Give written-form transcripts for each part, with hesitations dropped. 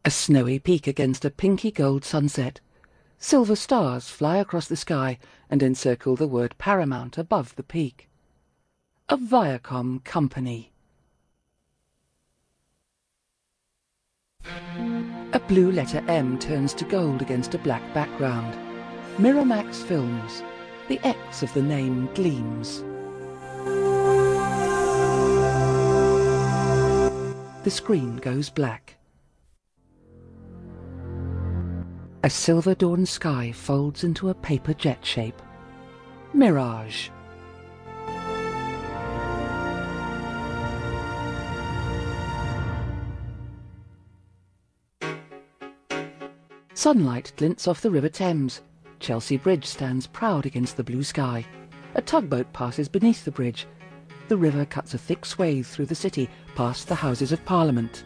A snowy peak against a pinky gold sunset. Silver stars fly across the sky and encircle the word Paramount above the peak. A Viacom company. A blue letter M turns to gold against a black background. Miramax Films. The X of the name gleams. The screen goes black. A silver dawn sky folds into a paper jet shape. Mirage. Sunlight glints off the River Thames. Chelsea Bridge stands proud against the blue sky. A tugboat passes beneath the bridge. The river cuts a thick swathe through the city, past the Houses of Parliament.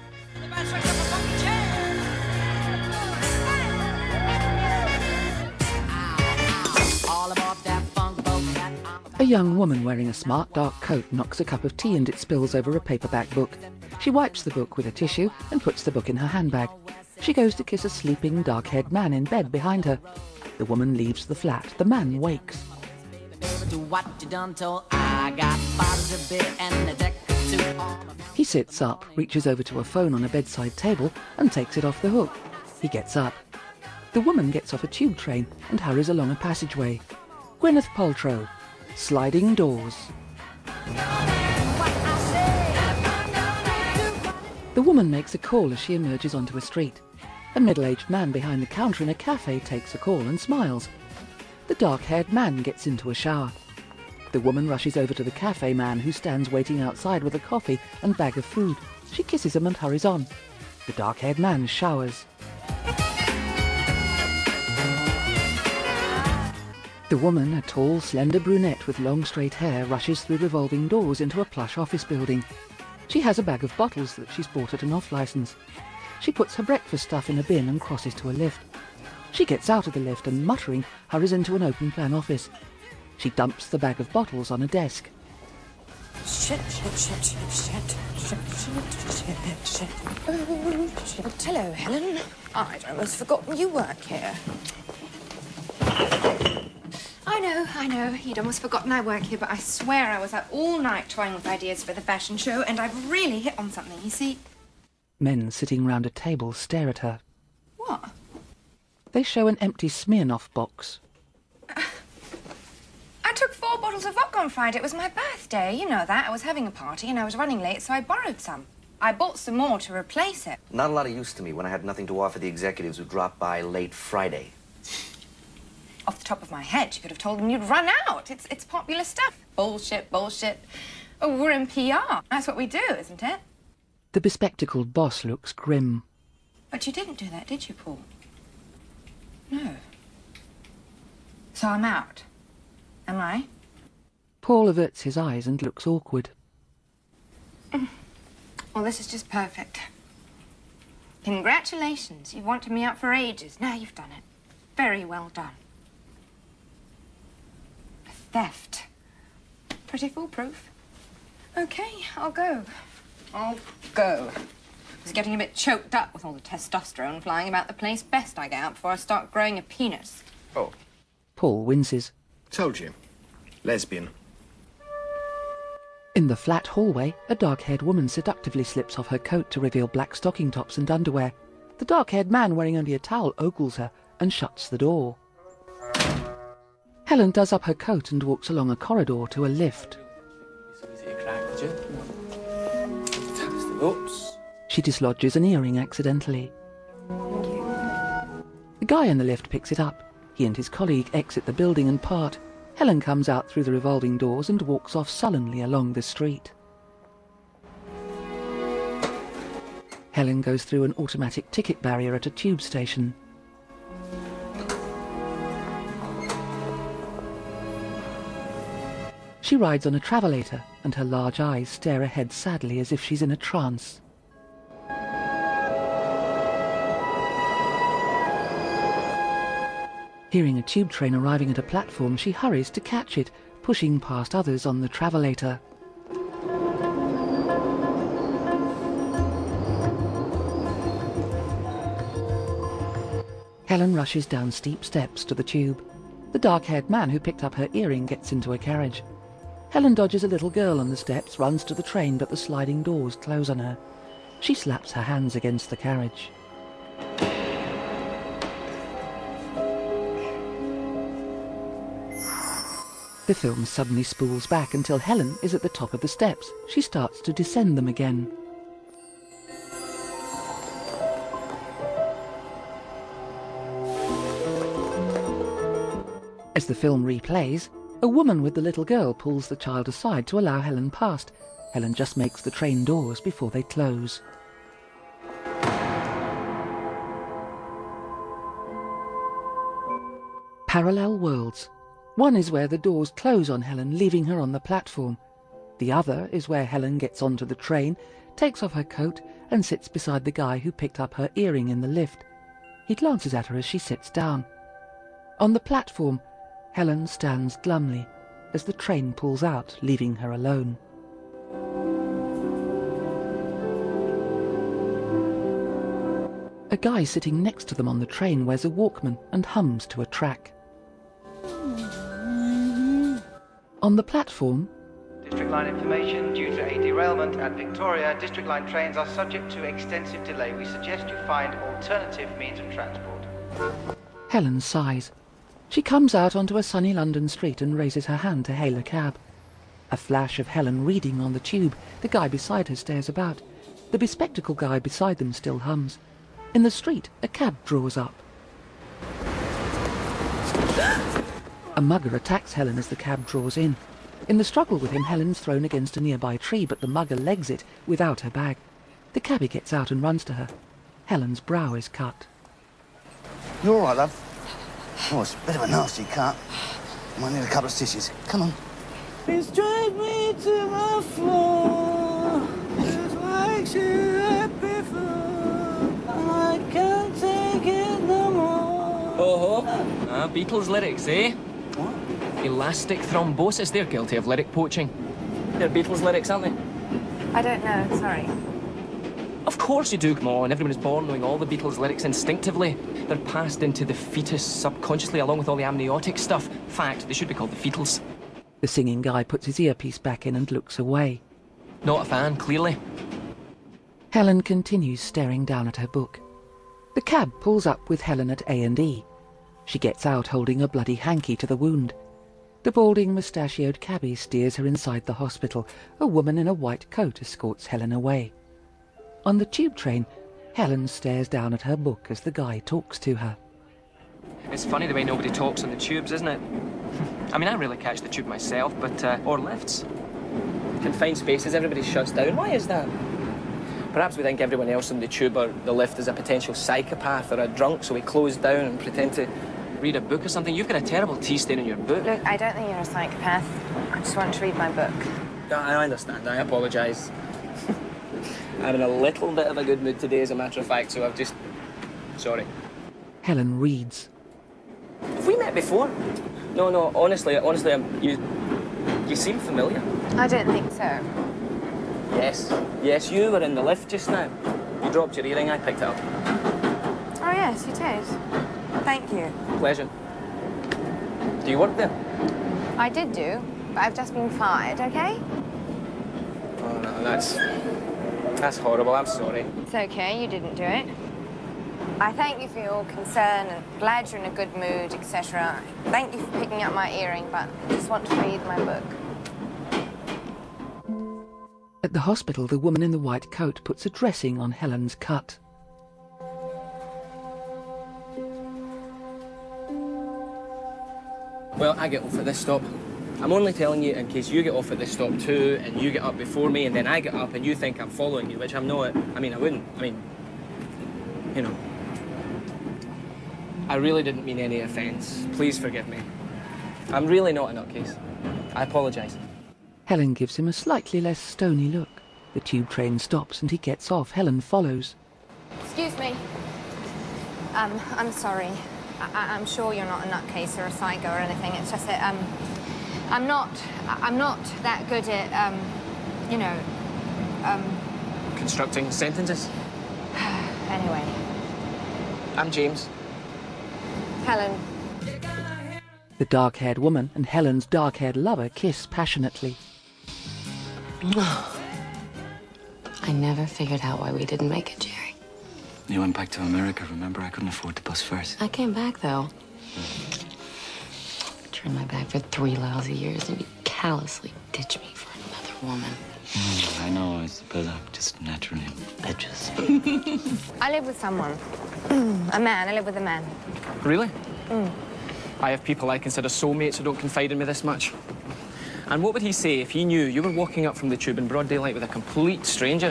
A young woman wearing a smart dark coat knocks a cup of tea and it spills over a paperback book. She wipes the book with a tissue and puts the book in her handbag. She goes to kiss a sleeping, dark-haired man in bed behind her. The woman leaves the flat. The man wakes. He sits up, reaches over to a phone on a bedside table and takes it off the hook. He gets up. The woman gets off a tube train and hurries along a passageway. Gwyneth Paltrow. Sliding doors. The woman makes a call as she emerges onto a street. A middle-aged man behind the counter in a cafe takes a call and smiles. The dark-haired man gets into a shower. The woman rushes over to the cafe man who stands waiting outside with a coffee and bag of food. She kisses him and hurries on. The dark-haired man showers. The woman, a tall, slender brunette with long straight hair, rushes through revolving doors into a plush office building. She has a bag of bottles that she's bought at an off-licence. She puts her breakfast stuff in a bin and crosses to a lift. She gets out of the lift and, muttering, hurries into an open-plan office. She dumps the bag of bottles on a desk. Shit. Oh, shit. Hello, Helen. I'd almost forgotten you work here. I know. You'd almost forgotten I work here, but I swear I was up all night toying with ideas for the fashion show, and I've really hit on something, you see. Men sitting round a table stare at her. What? They show an empty Smirnoff box. I took 4 bottles of vodka on Friday. It was my birthday. You know that. I was having a party and I was running late, so I borrowed some. I bought some more to replace it. Not a lot of use to me when I had nothing to offer the executives who dropped by late Friday. Off the top of my head, you could have told them you'd run out. It's popular stuff. Bullshit. Oh, we're in PR. That's what we do, isn't it? The bespectacled boss looks grim. But you didn't do that, did you, Paul? No. So I'm out. Am I? Paul averts his eyes and looks awkward. Well, this is just perfect. Congratulations. You've wanted me out for ages. Now you've done it. Very well done. Theft. Pretty foolproof. Okay, I'll go. I was getting a bit choked up with all the testosterone flying about the place. Best I get out before I start growing a penis. Oh. Paul winces. Told you. Lesbian. In the flat hallway, a dark-haired woman seductively slips off her coat to reveal black stocking tops and underwear. The dark-haired man wearing only a towel ogles her and shuts the door. Helen does up her coat and walks along a corridor to a lift. Oops. She dislodges an earring accidentally. The guy in the lift picks it up. He and his colleague exit the building and part. Helen comes out through the revolving doors and walks off sullenly along the street. Helen goes through an automatic ticket barrier at a tube station. She rides on a travelator, and her large eyes stare ahead sadly as if she's in a trance. Hearing a tube train arriving at a platform, she hurries to catch it, pushing past others on the travelator. Helen rushes down steep steps to the tube. The dark-haired man who picked up her earring gets into a carriage. Helen dodges a little girl on the steps, runs to the train, but the sliding doors close on her. She slaps her hands against the carriage. The film suddenly spools back until Helen is at the top of the steps. She starts to descend them again. As the film replays, a woman with the little girl pulls the child aside to allow Helen past. Helen just makes the train doors before they close. Parallel worlds. One is where the doors close on Helen, leaving her on the platform. The other is where Helen gets onto the train, takes off her coat and sits beside the guy who picked up her earring in the lift. He glances at her as she sits down. On the platform, Helen stands glumly as the train pulls out, leaving her alone. A guy sitting next to them on the train wears a Walkman and hums to a track. On the platform, District line information. Due to a derailment at Victoria, District line trains are subject to extensive delay. We suggest you find alternative means of transport. Helen sighs. She comes out onto a sunny London street and raises her hand to hail a cab. A flash of Helen reading on the tube. The guy beside her stares about. The bespectacled guy beside them still hums. In the street, a cab draws up. A mugger attacks Helen as the cab draws in. In the struggle with him, Helen's thrown against a nearby tree, but the mugger legs it without her bag. The cabbie gets out and runs to her. Helen's brow is cut. You all right, love? Oh, it's a bit of a nasty cut. Might need a couple of stitches. Come on. It's dragged me to the floor, just like she had before. I can't take it no more. Oh, Beatles lyrics, eh? What? Elastic thrombosis, they're guilty of lyric poaching. They're Beatles lyrics, aren't they? I don't know, sorry. Of course you do, come on. Everyone is born knowing all the Beatles lyrics instinctively. They're passed into the fetus subconsciously along with all the amniotic stuff. Fact, they should be called the Fetals. The singing guy puts his earpiece back in and looks away. Not a fan, clearly. Helen continues staring down at her book. The cab pulls up with Helen at A&E. She gets out holding a bloody hanky to the wound. The balding, mustachioed cabbie steers her inside the hospital. A woman in a white coat escorts Helen away. On the tube train, Helen stares down at her book as the guy talks to her. It's funny the way nobody talks on the tubes, isn't it? I mean, I really catch the tube myself, but, or lifts. Confined spaces, everybody shuts down. Why is that? Perhaps we think everyone else on the tube or the lift is a potential psychopath or a drunk, so we close down and pretend to read a book or something. You've got a terrible tea stain on your book. Look, I don't think you're a psychopath. I just want to read my book. I understand. I apologise. I'm in a little bit of a good mood today, as a matter of fact, so I've just... Sorry. Helen reads. Have we met before? No, honestly, you seem familiar. I don't think so. Yes, you were in the lift just now. You dropped your earring, I picked it up. Oh, yes, you did. Thank you. Pleasure. Do you work there? I did do, but I've just been fired, okay? Oh, no, that's horrible. I'm sorry. It's okay, you didn't do it. I thank you for your concern and glad you're in a good mood, etc. Thank you for picking up my earring, but I just want to read my book. At the hospital, the woman in the white coat puts a dressing on Helen's cut. Well, I get off at this stop. I'm only telling you in case you get off at this stop too, and you get up before me, and then I get up and you think I'm following you, which I'm not. I mean, I wouldn't. I mean, you know. I really didn't mean any offence. Please forgive me. I'm really not a nutcase. I apologise. Helen gives him a slightly less stony look. The tube train stops and he gets off. Helen follows. Excuse me. I'm sorry. I'm sure you're not a nutcase or a psycho or anything. It's just that, I'm not that good at, you know, Constructing sentences? Anyway. I'm James. Helen. The dark-haired woman and Helen's dark-haired lover kiss passionately. I never figured out why we didn't make it, Jerry. You went back to America, remember? I couldn't afford the bus fares. I came back, though. Turned my back for 3 lousy years, and you callously ditched me for another woman. I know, Isabella. I'm just naturally impetuous. I live with someone. A man. I live with a man. Really? I have people I consider soulmates who don't confide in me this much. And what would he say if he knew you were walking up from the tube in broad daylight with a complete stranger?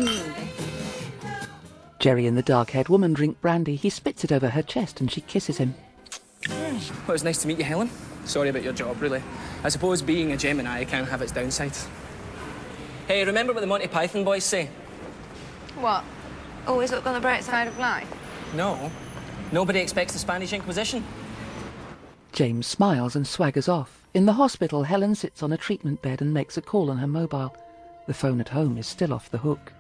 Jerry and the dark-haired woman drink brandy. He spits it over her chest and she kisses him. Well, it was nice to meet you, Helen. Sorry about your job, really. I suppose being a Gemini can have its downsides. Hey, remember what the Monty Python boys say? What? Always look on the bright side of life? No. Nobody expects the Spanish Inquisition. James smiles and swaggers off. In the hospital, Helen sits on a treatment bed and makes a call on her mobile. The phone at home is still off the hook.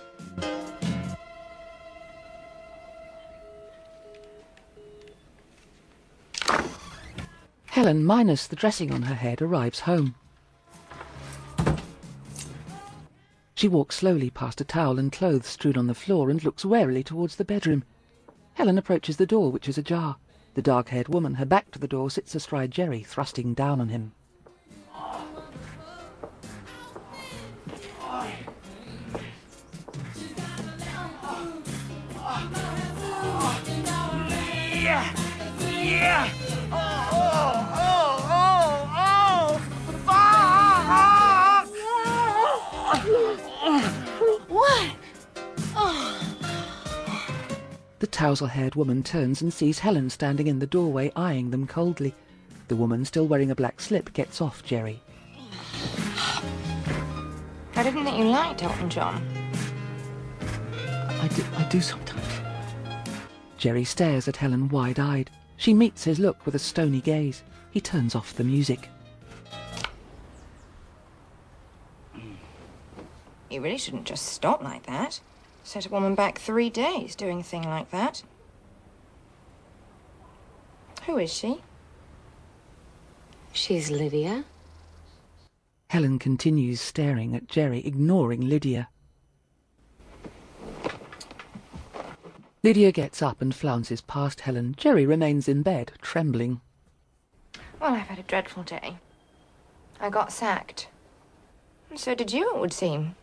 Helen, minus the dressing on her head, arrives home. She walks slowly past a towel and clothes strewn on the floor and looks warily towards the bedroom. Helen approaches the door, which is ajar. The dark-haired woman, her back to the door, sits astride Jerry, thrusting down on him. Yeah! Yeah! Oh, oh, oh, oh, oh! Fuck! What? The tousle-haired woman turns and sees Helen standing in the doorway, eyeing them coldly. The woman, still wearing a black slip, gets off Jerry. I didn't think you liked Elton John. I do sometimes. Jerry stares at Helen wide-eyed. She meets his look with a stony gaze. He turns off the music. You really shouldn't just stop like that. Set a woman back 3 days doing a thing like that. Who is she? She's Lydia. Helen continues staring at Jerry, ignoring Lydia. Lydia gets up and flounces past Helen. Jerry remains in bed, trembling. Well, I've had a dreadful day. I got sacked. And so did you, it would seem.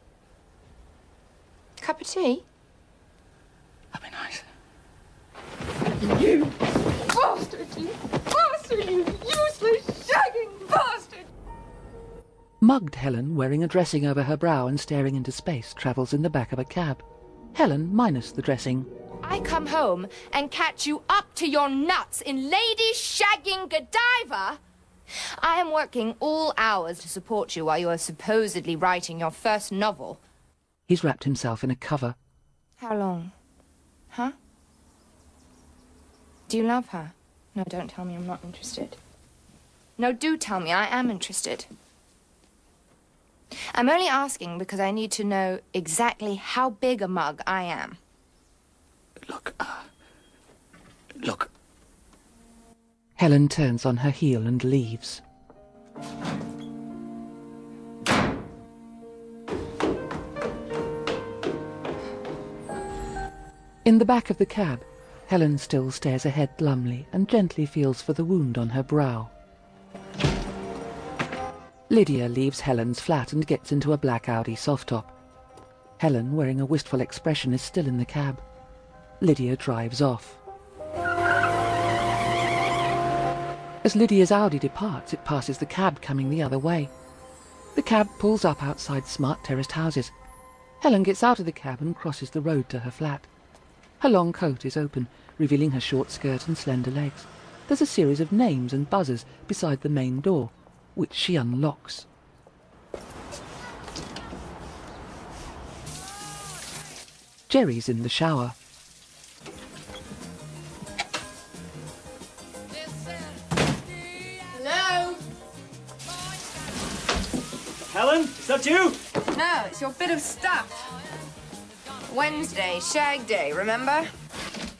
Cup of tea? That'd be nice. You bastard! You bastard! You useless, shagging bastard! Mugged Helen, wearing a dressing over her brow and staring into space, travels in the back of a cab. Helen, minus the dressing. I come home and catch you up to your nuts in lady shagging Godiva. I am working all hours to support you while you are supposedly writing your first novel. He's wrapped himself in a cover. How long? Huh? Do you love her? No, don't tell me I'm not interested. No, do tell me I am interested. I'm only asking because I need to know exactly how big a mug I am. Look. Helen turns on her heel and leaves. In the back of the cab, Helen still stares ahead glumly and gently feels for the wound on her brow. Lydia leaves Helen's flat and gets into a black Audi soft-top. Helen, wearing a wistful expression, is still in the cab. Lydia drives off. As Lydia's Audi departs, it passes the cab coming the other way. The cab pulls up outside smart terraced houses. Helen gets out of the cab and crosses the road to her flat. Her long coat is open, revealing her short skirt and slender legs. There's a series of names and buzzers beside the main door, which she unlocks. Jerry's in the shower. Hello? Helen, is that you? No, it's your bit of stuff. Wednesday, shag day, remember?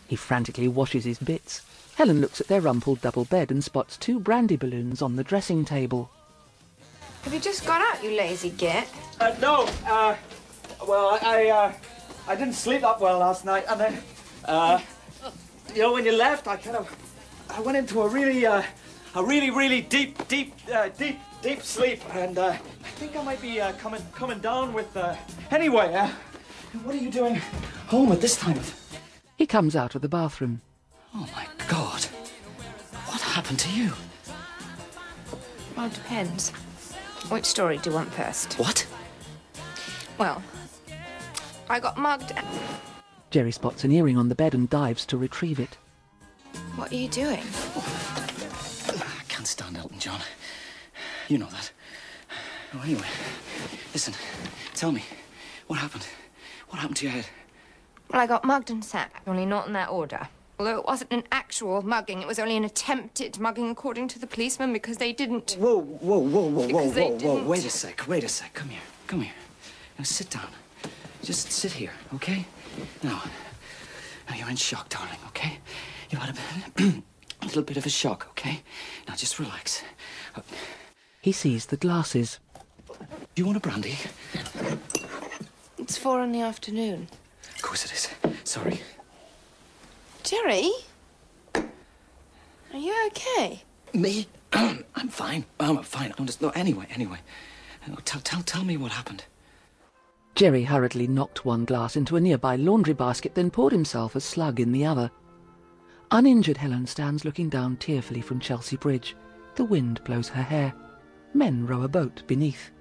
He frantically washes his bits. Helen looks at their rumpled double bed and spots 2 brandy balloons on the dressing table. Have you just got out, you lazy git? No, well, I didn't sleep that well last night, and then, you know, when you left, I went into a really deep sleep, and I think I might be coming down with. Anyway, what are you doing home at this time of? He comes out of the bathroom. Oh my God! What happened to you? Well, it depends. Which story do you want first? What? Well, I got mugged. Jerry spots an earring on the bed and dives to retrieve it. What are you doing? I can't stand Elton John. You know that. Oh, anyway, listen, tell me, what happened? What happened to your head? Well, I got mugged and sacked, only not in that order. Although it wasn't an actual mugging, it was only an attempted mugging according to the policeman because they didn't... Whoa, didn't... wait a sec, come here. Now sit down. Just sit here, okay? Now you're in shock, darling, okay? You had a little bit of a shock, okay? Now just relax. He sees the glasses. Do you want a brandy? It's 4 in the afternoon. Of course it is. Sorry. Jerry? Are you okay? Me? I'm fine. I'm fine. Anyway. Tell me what happened. Jerry hurriedly knocked one glass into a nearby laundry basket, then poured himself a slug in the other. Uninjured Helen stands looking down tearfully from Chelsea Bridge. The wind blows her hair. Men row a boat beneath.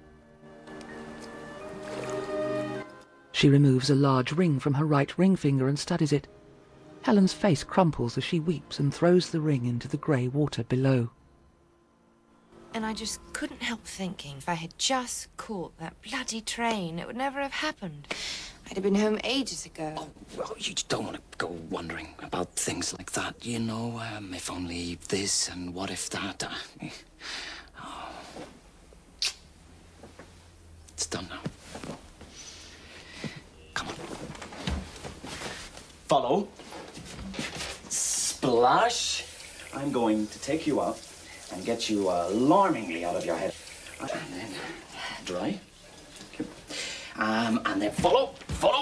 She removes a large ring from her right ring finger and studies it. Helen's face crumples as she weeps and throws the ring into the grey water below. And I just couldn't help thinking if I had just caught that bloody train, it would never have happened. I'd have been home ages ago. Oh, well, you don't want to go wondering about things like that, you know? If only this and what if that. Oh. It's done now. Come on. Follow. Splash. I'm going to take you out and get you alarmingly out of your head. And then dry. And then follow.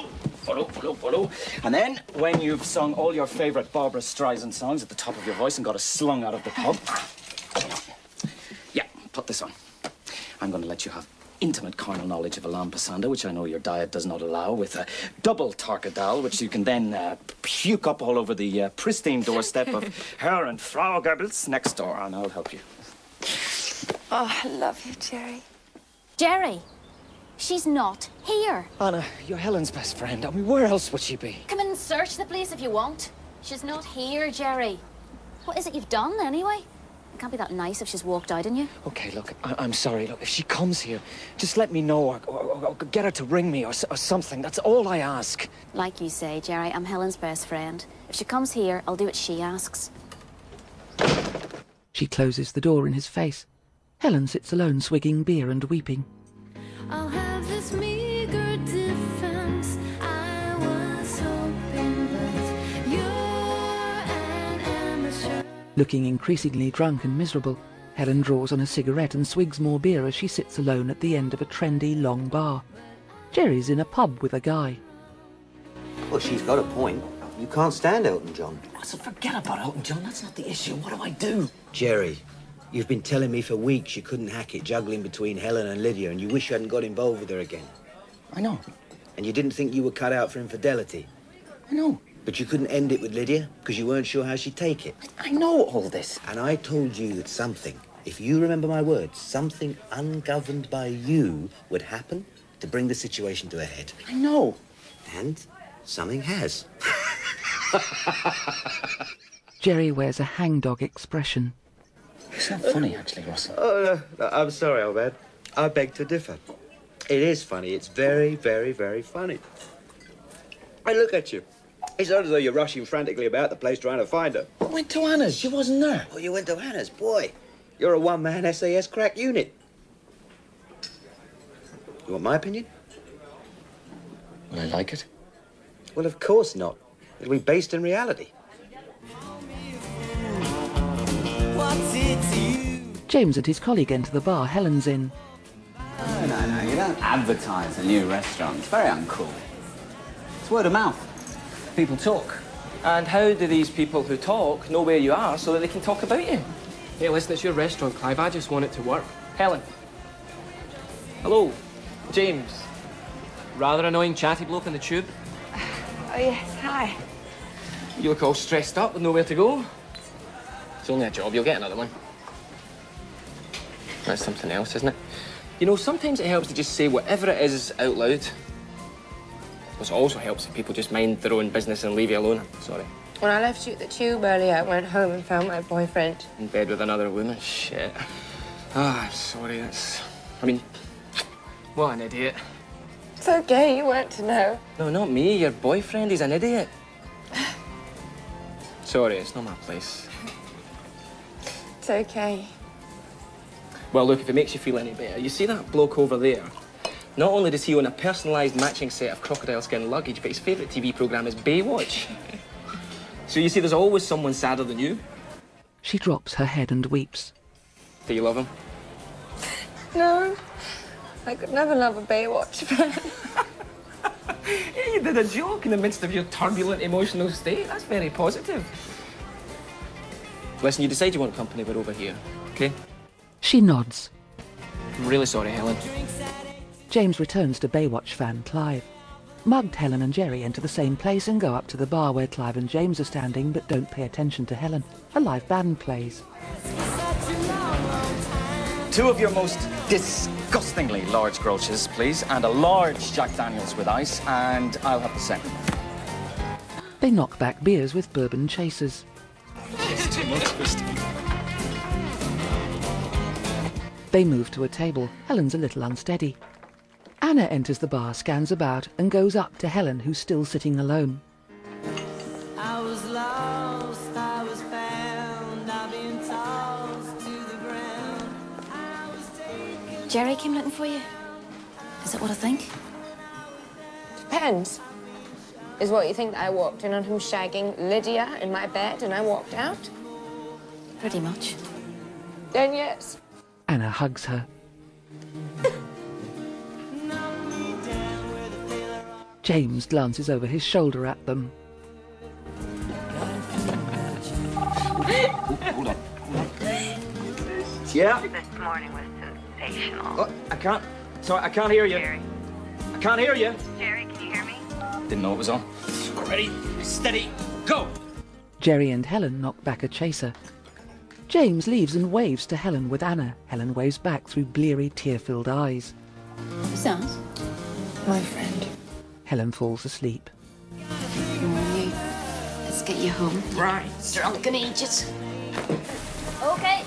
And then, when you've sung all your favourite Barbra Streisand songs at the top of your voice and got us slung out of the pub, yeah, put this on. I'm going to let you have intimate carnal knowledge of Alain Passanda, which I know your diet does not allow, with a double Tarkadal, which you can then puke up all over the pristine doorstep of Herr and Frau Goebbels next door, and I'll help you. Oh, I love you, Jerry. Jerry, she's not here. Anna, you're Helen's best friend. I mean, where else would she be? Come and search the place if you want. She's not here, Jerry. What is it you've done, anyway? It can't be that nice if she's walked out on you. Okay, look, I'm sorry. Look, if she comes here, just let me know or get her to ring me or something. That's all I ask. Like you say, Jerry, I'm Helen's best friend. If she comes here, I'll do what she asks. She closes the door in his face. Helen sits alone, swigging beer and weeping. I'll have this meager defense. I was hoping that you're an amateur. Looking increasingly drunk and miserable, Helen draws on a cigarette and swigs more beer as she sits alone at the end of a trendy long bar. Jerry's in a pub with a guy. Well, she's got a point. You can't stand Elton John. So forget about Elton John. That's not the issue. What do I do? Jerry, you've been telling me for weeks you couldn't hack it juggling between Helen and Lydia, and you wish you hadn't got involved with her again. I know. And you didn't think you were cut out for infidelity. I know. But you couldn't end it with Lydia because you weren't sure how she'd take it. I know all this. And I told you that something, if you remember my words, something ungoverned by you would happen to bring the situation to a head. I know. And something has. Jerry wears a hangdog expression. It's not funny, actually, Ross. Oh, no, I'm sorry, Albert. I beg to differ. It is funny. It's very, very, very funny. Hey, look at you. It's not as though you're rushing frantically about the place trying to find her. I went to Anna's. She wasn't there. Oh, you went to Anna's? Boy, you're a one-man SAS crack unit. You want my opinion? Will I like it? Well, of course not. It'll be based in reality. James and his colleague enter the bar Helen's in. No, you don't advertise a new restaurant. It's very uncool. It's word of mouth. People talk. And how do these people who talk know where you are so that they can talk about you? Hey, listen, it's your restaurant, Clive. I just want it to work. Helen. Hello. James. Rather annoying chatty bloke in the tube. Oh, yes, hi. You look all stressed up with nowhere to go. It's only a job. You'll get another one. That's something else, isn't it? You know, sometimes it helps to just say whatever it is out loud. It also helps if people just mind their own business and leave you alone. Sorry. When I left you at the tube earlier, I went home and found my boyfriend. In bed with another woman? Shit. Ah, I'm sorry, that's... I mean, what an idiot. It's okay, you weren't to know. No, not me. Your boyfriend, he's an idiot. Sorry, it's not my place. It's okay. Well, look, if it makes you feel any better, you see that bloke over there? Not only does he own a personalised matching set of crocodile skin luggage, but his favourite TV programme is Baywatch. So you see, there's always someone sadder than you. She drops her head and weeps. Do you love him? No, I could never love a Baywatch fan. Yeah, you did a joke in the midst of your turbulent emotional state. That's very positive. Listen, you decide you want company, we're over here, OK? She nods. I'm really sorry, Helen. James returns to Baywatch fan Clive. Mugged Helen and Jerry enter the same place and go up to the bar where Clive and James are standing but don't pay attention to Helen. A live band plays. Two of your most disgustingly large groaches, please, and a large Jack Daniels with ice, and I'll have the second. They knock back beers with bourbon chasers. It's too much, Christy. They move to a table. Helen's a little unsteady. Anna enters the bar, scans about, and goes up to Helen, who's still sitting alone. I was lost, I was found, I've been tossed to the ground. I was taken. Jerry came looking for you. Is that what I think? Depends. Is what you think that I walked in on him shagging Lydia in my bed and I walked out? Pretty much. Then yes. Anna hugs her. James glances over his shoulder at them. Hold on. Yeah? This morning was sensational. Oh, I can't. Sorry, I can't hear you. Jerry. I can't hear you. Jerry, can you hear me? Didn't know it was on. Ready, steady, go! Jerry and Helen knock back a chaser. James leaves and waves to Helen with Anna. Helen waves back through bleary, tear-filled eyes. Who's that? My friend. Helen falls asleep. Come on, you. Let's get you home. Right. Drunken idiot. Okay.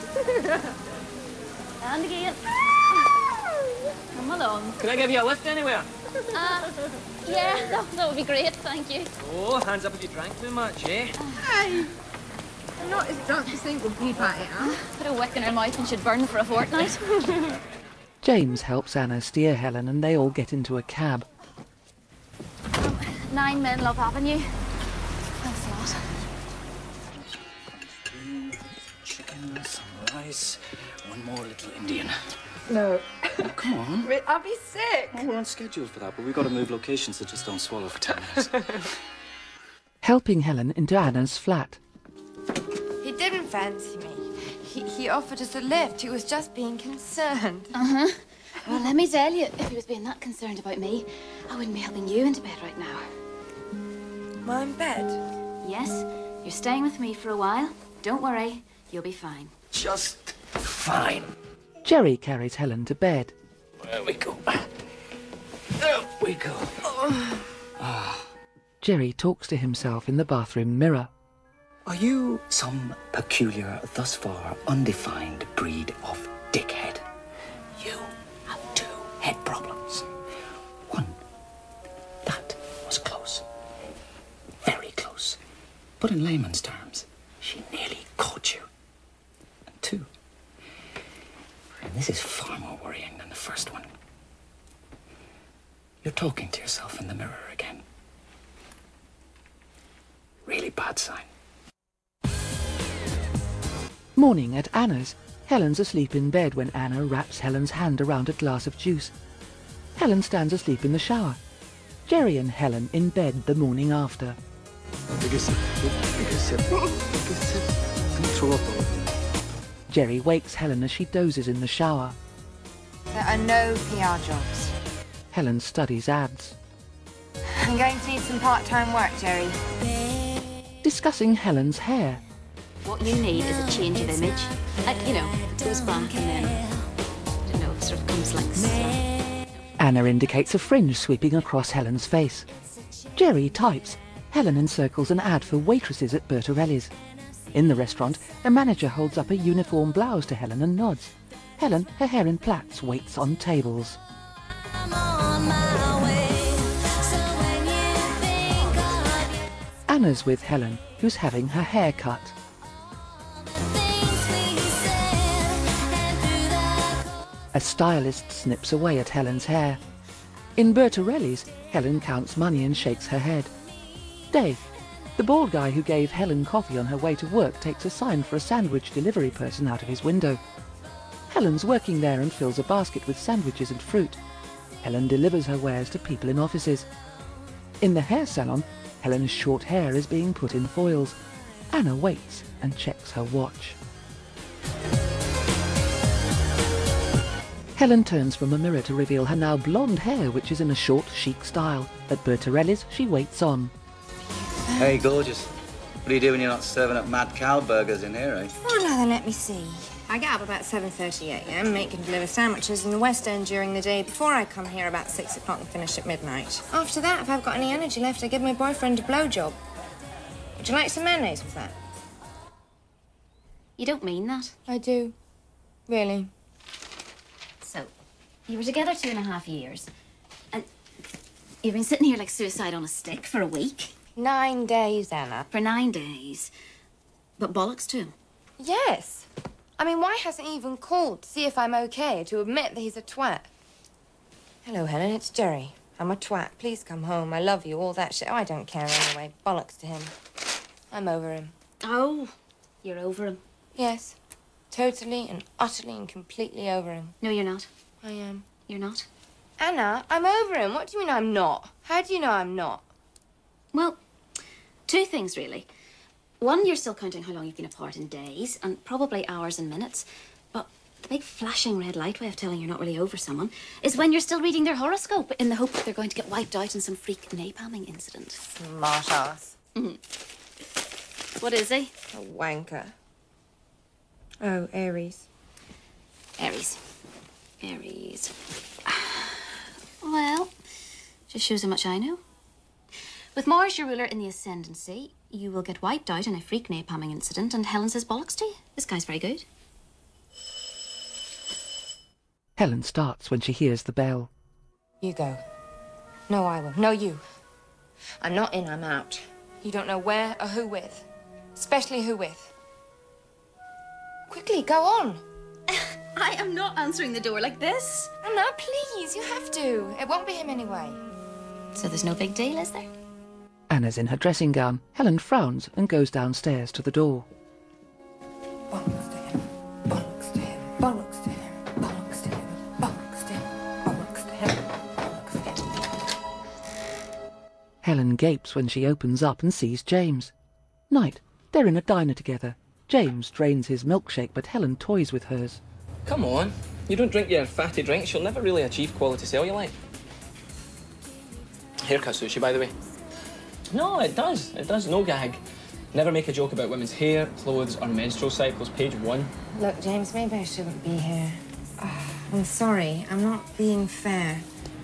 And again. Come along. Can I give you a lift anywhere? Yeah, that would be great, thank you. Oh, hands up if you drank too much, eh? Hey! I'm not as drunk as single people I am. Put a wick in her mouth and she'd burn for a fortnight. James helps Anna steer Helen and they all get into a cab. 9 Men Love Avenue. Thanks a lot. Chicken, some rice, one more little Indian. No. Oh, come on. I'll be sick. Oh, we're on schedule for that, but we've got to move locations, so just don't swallow for 10 minutes. Helping Helen into Anna's flat. He didn't fancy me. He offered us a lift. He was just being concerned. Uh-huh. Well, let me tell you, if he was being that concerned about me, I wouldn't be helping you into bed right now. Well, in bed? Yes, you're staying with me for a while. Don't worry, you'll be fine. Just fine. Jerry carries Helen to bed. There we go. There we go. Jerry talks to himself in the bathroom mirror. Are you some peculiar, thus far undefined breed of dickhead? You have 2 head problems. One, that was close. Very close. But in layman's terms, she nearly caught you. And 2, and this is far more worrying than the first one, you're talking to yourself in the mirror again. bad sign. Morning at Anna's. Helen's asleep in bed when Anna wraps Helen's hand around a glass of juice. Helen stands asleep in the shower. Jerry and Helen in bed the morning after. Jerry wakes Helen as she dozes in the shower. There are no PR jobs. Helen studies ads. I'm going to need some part-time work, Jerry. Discussing Helen's hair. What you need is a change of image. Like, you know, it goes back and then, I don't know, it sort of comes like this. Anna indicates a fringe sweeping across Helen's face. Jerry types. Helen encircles an ad for waitresses at Bertorelli's. In the restaurant, a manager holds up a uniform blouse to Helen and nods. Helen, her hair in plaits, waits on tables. Anna's with Helen, who's having her hair cut. A stylist snips away at Helen's hair. In Bertorelli's, Helen counts money and shakes her head. Dave, the bald guy who gave Helen coffee on her way to work, takes a sign for a sandwich delivery person out of his window. Helen's working there and fills a basket with sandwiches and fruit. Helen delivers her wares to people in offices. In the hair salon, Helen's short hair is being put in foils. Anna waits and checks her watch. Helen turns from a mirror to reveal her now blonde hair, which is in a short, chic style. At Bertorelli's, she waits on. Hey, gorgeous. What are you doing? You're not serving up mad cow burgers in here, eh? Oh, now then, let me see. I get up about 7:30 a.m., make and deliver sandwiches in the West End during the day before I come here about 6 o'clock and finish at midnight. After that, if I've got any energy left, I give my boyfriend a blowjob. Would you like some mayonnaise with that? You don't mean that. I do. Really. So, you were together 2.5 years, and you've been sitting here like suicide on a stick for a week. 9 days, Anna. For 9 days. But bollocks to him. Yes. I mean, why hasn't he even called to see if I'm okay, to admit that he's a twat? Hello, Helen, it's Jerry. I'm a twat. Please come home. I love you, all that shit. Oh, I don't care anyway. Bollocks to him. I'm over him. Oh, you're over him. Yes. Totally and utterly and completely over him. No, you're not. I am. You're not? Anna, I'm over him. What do you mean I'm not? How do you know I'm not? Well, 2 things, really. One, you're still counting how long you've been apart in days, and probably hours and minutes. But the big flashing red light way of telling you're not really over someone is when you're still reading their horoscope in the hope that they're going to get wiped out in some freak napalming incident. Smart ass. What is he? A wanker. Oh, Aries. Aries. Aries. Well, just shows how much I know. With Mars, your ruler, in the ascendancy, you will get wiped out in a freak napalming incident, and Helen says bollocks to you. This guy's very good. Helen starts when she hears the bell. You go. No, I will. No, you. I'm not in, I'm out. You don't know where or who with. Especially who with. Quickly, go on. I am not answering the door like this. Oh, no, please, you have to. It won't be him anyway. So there's no big deal, is there? Anna's in her dressing gown. Helen frowns and goes downstairs to the door. Bollocks to him. Bollocks to him. Bollocks to him. Bollocks to him. Bollocks to him. Bollocks to him. Bollocks to him. Helen gapes when she opens up and sees James. Night. They're in a diner together. James drains his milkshake, but Helen toys with hers. Come on. You don't drink your fatty drinks, you'll never really achieve quality cellulite. Haircut sushi, by the way. No, it does. It does. No gag. Never make a joke about women's hair, clothes, or menstrual cycles. Page 1. Look, James, maybe I shouldn't be here. Oh, I'm sorry. I'm not being fair.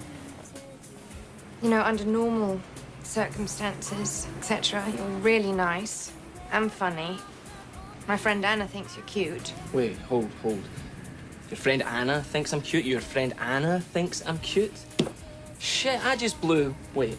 You know, under normal circumstances, etc., you're really nice and funny. My friend Anna thinks you're cute. Wait, hold. Your friend Anna thinks I'm cute? Your friend Anna thinks I'm cute? Shit, I just blew. Wait.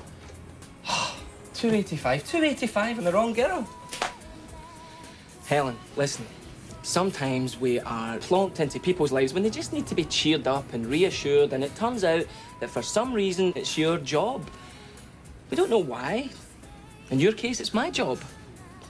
285 and the wrong girl. Helen, listen. Sometimes we are plonked into people's lives when they just need to be cheered up and reassured, and it turns out that for some reason it's your job. We don't know why. In your case, it's my job.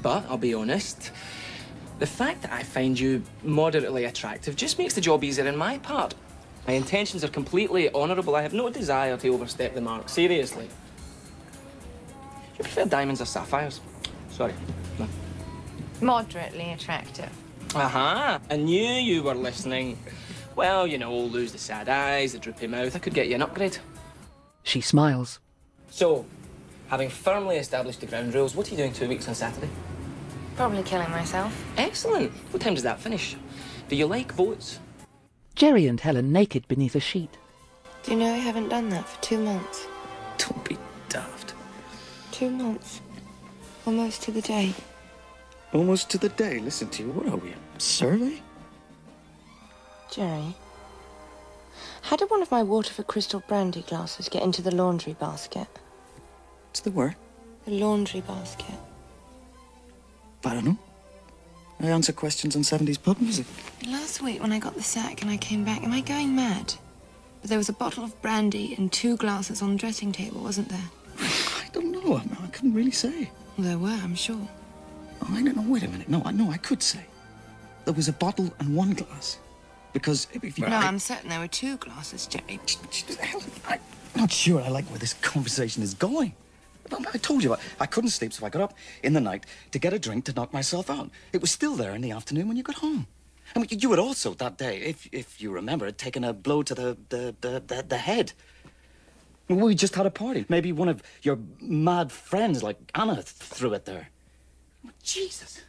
But I'll be honest, the fact that I find you moderately attractive just makes the job easier in my part. My intentions are completely honourable. I have no desire to overstep the mark. Seriously. Do you prefer diamonds or sapphires? Sorry. No. Moderately attractive. Aha! I knew you were listening. Well, you know, lose the sad eyes, the droopy mouth. I could get you an upgrade. She smiles. So, having firmly established the ground rules, what are you doing 2 weeks on Saturday? Probably killing myself. Excellent. What time does that finish? Do you like boats? Jerry and Helen naked beneath a sheet. Do you know I haven't done that for 2 months? Don't be daft. 2 months. Almost to the day. Almost to the day. Listen to you. What are we, a survey? Jerry, how did one of my Waterford crystal brandy glasses get into the laundry basket? What's the word? The laundry basket. I don't know. I answer questions on 70s pub music. Last week when I got the sack and I came back, am I going mad? But there was a bottle of brandy and 2 glasses on the dressing table, wasn't there? I don't know. I couldn't really say. Well, there were, I'm sure. Oh, I don't know. Wait a minute. No, I could say. There was a bottle and 1 glass. Because if you... No, I'm certain there were 2 glasses, Jerry. Helen, I'm not sure I like where this conversation is going. I told you, I couldn't sleep, so I got up in the night to get a drink to knock myself out. It was still there in the afternoon when you got home. I mean, you had also, that day, if you remember, had taken a blow to the head. We just had a party. Maybe one of your mad friends, like Anna, threw it there. Jesus.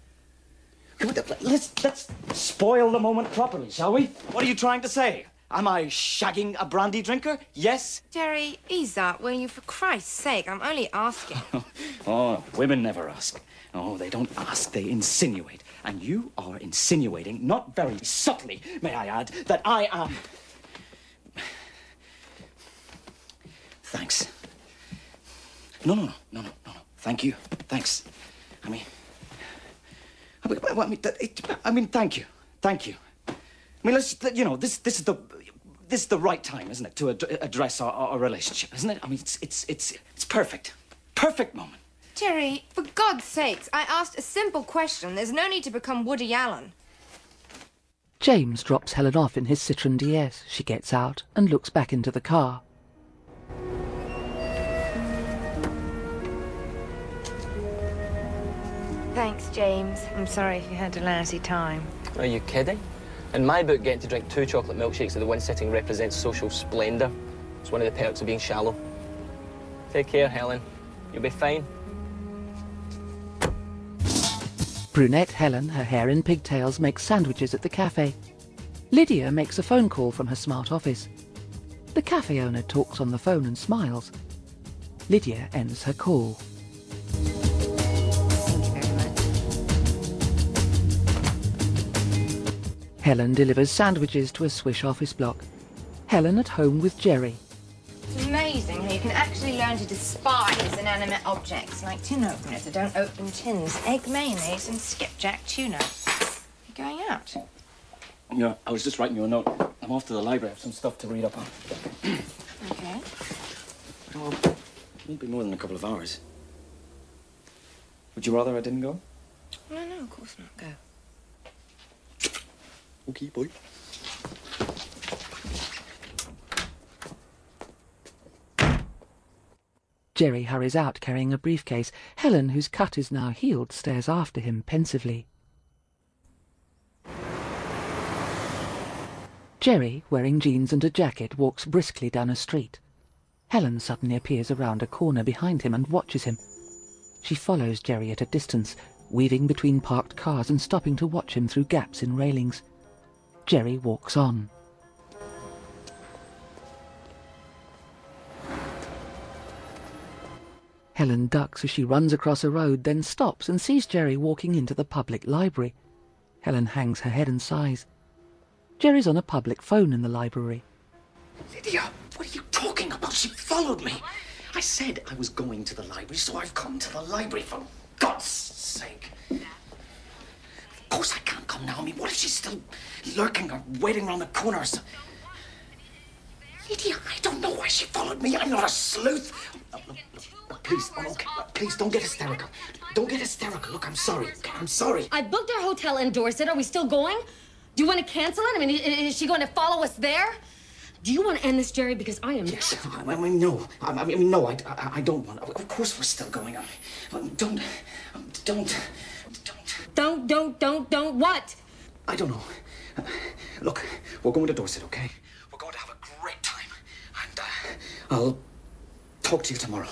Let's spoil the moment properly, shall we? What are you trying to say? Am I shagging a brandy drinker? Yes? Jerry, ease up, will you? For Christ's sake, I'm only asking. Oh, women never ask. Oh, they don't ask, they insinuate. And you are insinuating, not very subtly, may I add, that I am... Thanks. No. Thank you. Thanks. I mean, thank you. Thank you. I mean, let's, you know, this is the right time, isn't it, to address our relationship, isn't it? I mean, it's perfect. Perfect moment. Jerry, for God's sakes, I asked a simple question. There's no need to become Woody Allen. James drops Helen off in his Citroën DS. She gets out and looks back into the car. Thanks, James. I'm sorry if you had a lousy time. Are you kidding? In my book, getting to drink 2 chocolate milkshakes at the one sitting represents social splendour. It's one of the perks of being shallow. Take care, Helen. You'll be fine. Brunette Helen, her hair in pigtails, makes sandwiches at the cafe. Lydia makes a phone call from her smart office. The cafe owner talks on the phone and smiles. Lydia ends her call. Thank you very much. Helen delivers sandwiches to a Swish office block. Helen at home with Jerry. It's amazing how you can actually learn to despise inanimate objects like tin openers that don't open tins, egg mayonnaise and skipjack tuna. You're going out? Yeah, I was just writing you a note. I'm off to the library. I have some stuff to read up on. Okay. Well, it won't be more than a couple of hours. Would you rather I didn't go? No, of course not. Go. Okay, boy. Jerry hurries out carrying a briefcase. Helen, whose cut is now healed, stares after him pensively. Jerry, wearing jeans and a jacket, walks briskly down a street. Helen suddenly appears around a corner behind him and watches him. She follows Jerry at a distance, weaving between parked cars and stopping to watch him through gaps in railings. Jerry walks on. Helen ducks as she runs across a road, then stops and sees Jerry walking into the public library. Helen hangs her head and sighs. Jerry's on a public phone in the library. Lydia, what are you talking about? She followed me. I said I was going to the library, so I've come to the library, for God's sake. Of course I can't come now. I mean, what if she's still lurking or waiting around the corner or something? Lydia, I don't know why she followed me. I'm not a sleuth. Please, okay, please don't get hysterical. Don't get hysterical. Look, I'm sorry. Okay, I'm sorry. I booked our hotel in Dorset. Are we still going? Do you want to cancel it? I mean, is she going to follow us there? Do you want to end this, Jerry? Because I am... Yes, I mean, no. I mean, no, I don't want... Of course we're still going on. Don't... What? I don't know. Look, we're going to Dorset, okay? We're going to have a great time. And I'll talk to you tomorrow.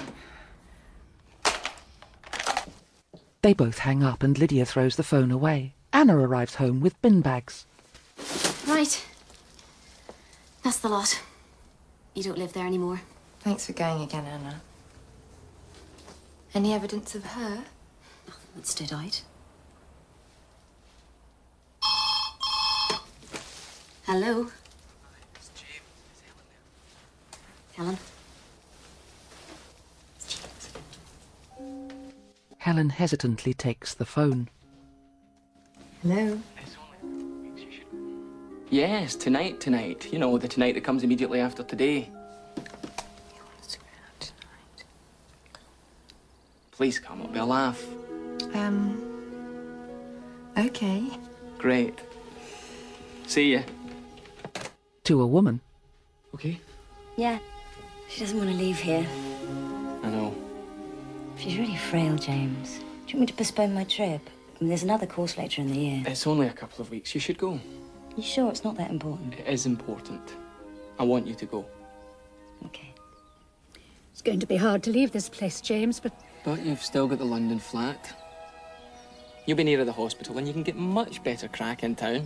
They both hang up and Lydia throws the phone away. Anna arrives home with bin bags. Right. That's the lot. You don't live there anymore. Thanks for going again, Anna. Any evidence of her? Nothing that stood out. Hello? It's James. Is Helen? Helen there? Helen hesitantly takes the phone. Hello? Yes, tonight. You know, the tonight that comes immediately after today. Please come, it'll be a laugh. Okay. Great. See ya. To a woman. Okay. Yeah. She doesn't want to leave here. I know. She's really frail, James. Do you want me to postpone my trip? I mean, there's another course later in the year. It's only a couple of weeks. You should go. You sure it's not that important? It is important. I want you to go. Okay. It's going to be hard to leave this place, James, but... But you've still got the London flat. You'll be nearer the hospital and you can get much better crack in town.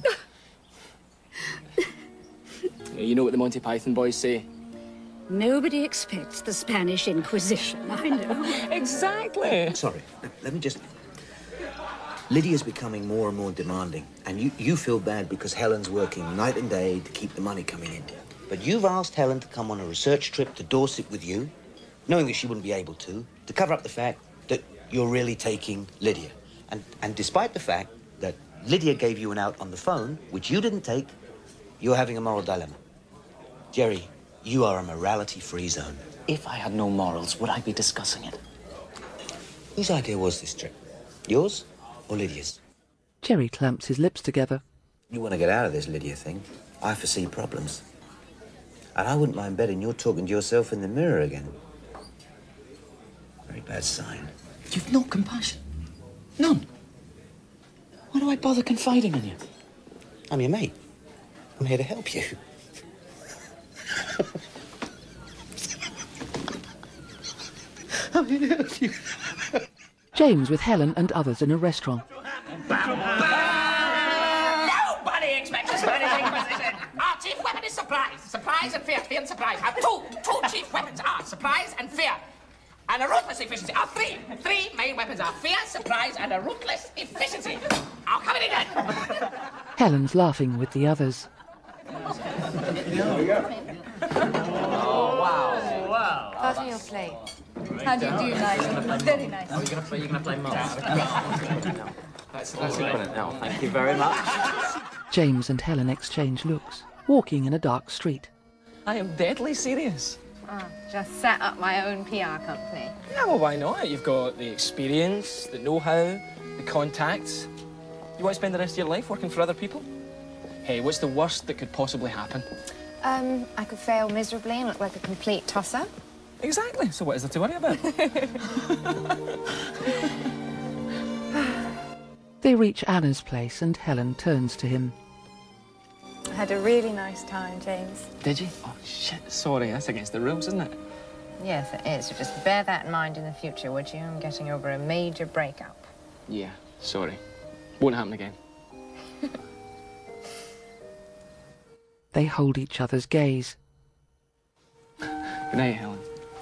You know what the Monty Python boys say? Nobody expects the Spanish Inquisition, I know. Exactly. Sorry, let me just... Lydia's becoming more and more demanding, and you feel bad because Helen's working night and day to keep the money coming in. But you've asked Helen to come on a research trip to Dorset with you, knowing that she wouldn't be able to cover up the fact that you're really taking Lydia. And despite the fact that Lydia gave you an out on the phone, which you didn't take, you're having a moral dilemma. Jerry, you are a morality-free zone. If I had no morals, would I be discussing it? Whose idea was this trip? Yours or Lydia's? Jerry clamps his lips together. You want to get out of this Lydia thing? I foresee problems. And I wouldn't mind betting you're talking to yourself in the mirror again. Very bad sign. You've no compassion. None. Why do I bother confiding in you? I'm your mate. I'm here to help you. I'm here to help you. James with Helen and others in a restaurant. Nobody expects us for anything position. Our chief weapon is surprise. Surprise and fear. Fear and surprise. Our two chief weapons are surprise and fear. And a ruthless efficiency. Our three main weapons are fear, surprise, and a ruthless efficiency. I'll come in again. Helen's laughing with the others. Oh, wow. Pass me your plate. How do you do, Nigel? Very nice. Oh, you're gonna play Mum? No. That's brilliant. No, thank you very much. James and Helen exchange looks, walking in a dark street. I am deadly serious. Oh, just set up my own PR company. Yeah, well, why not? You've got the experience, the know-how, the contacts. You want to spend the rest of your life working for other people? Hey, what's the worst that could possibly happen? I could fail miserably and look like a complete tosser. Exactly. So what is there to worry about? They reach Anna's place and Helen turns to him. I had a really nice time, James. Did you? Oh, shit. Sorry, that's against the rules, isn't it? Yes, it is. So just bear that in mind in the future, would you? I'm getting over a major breakup. Yeah, sorry. Won't happen again. They hold each other's gaze. Good night, Helen.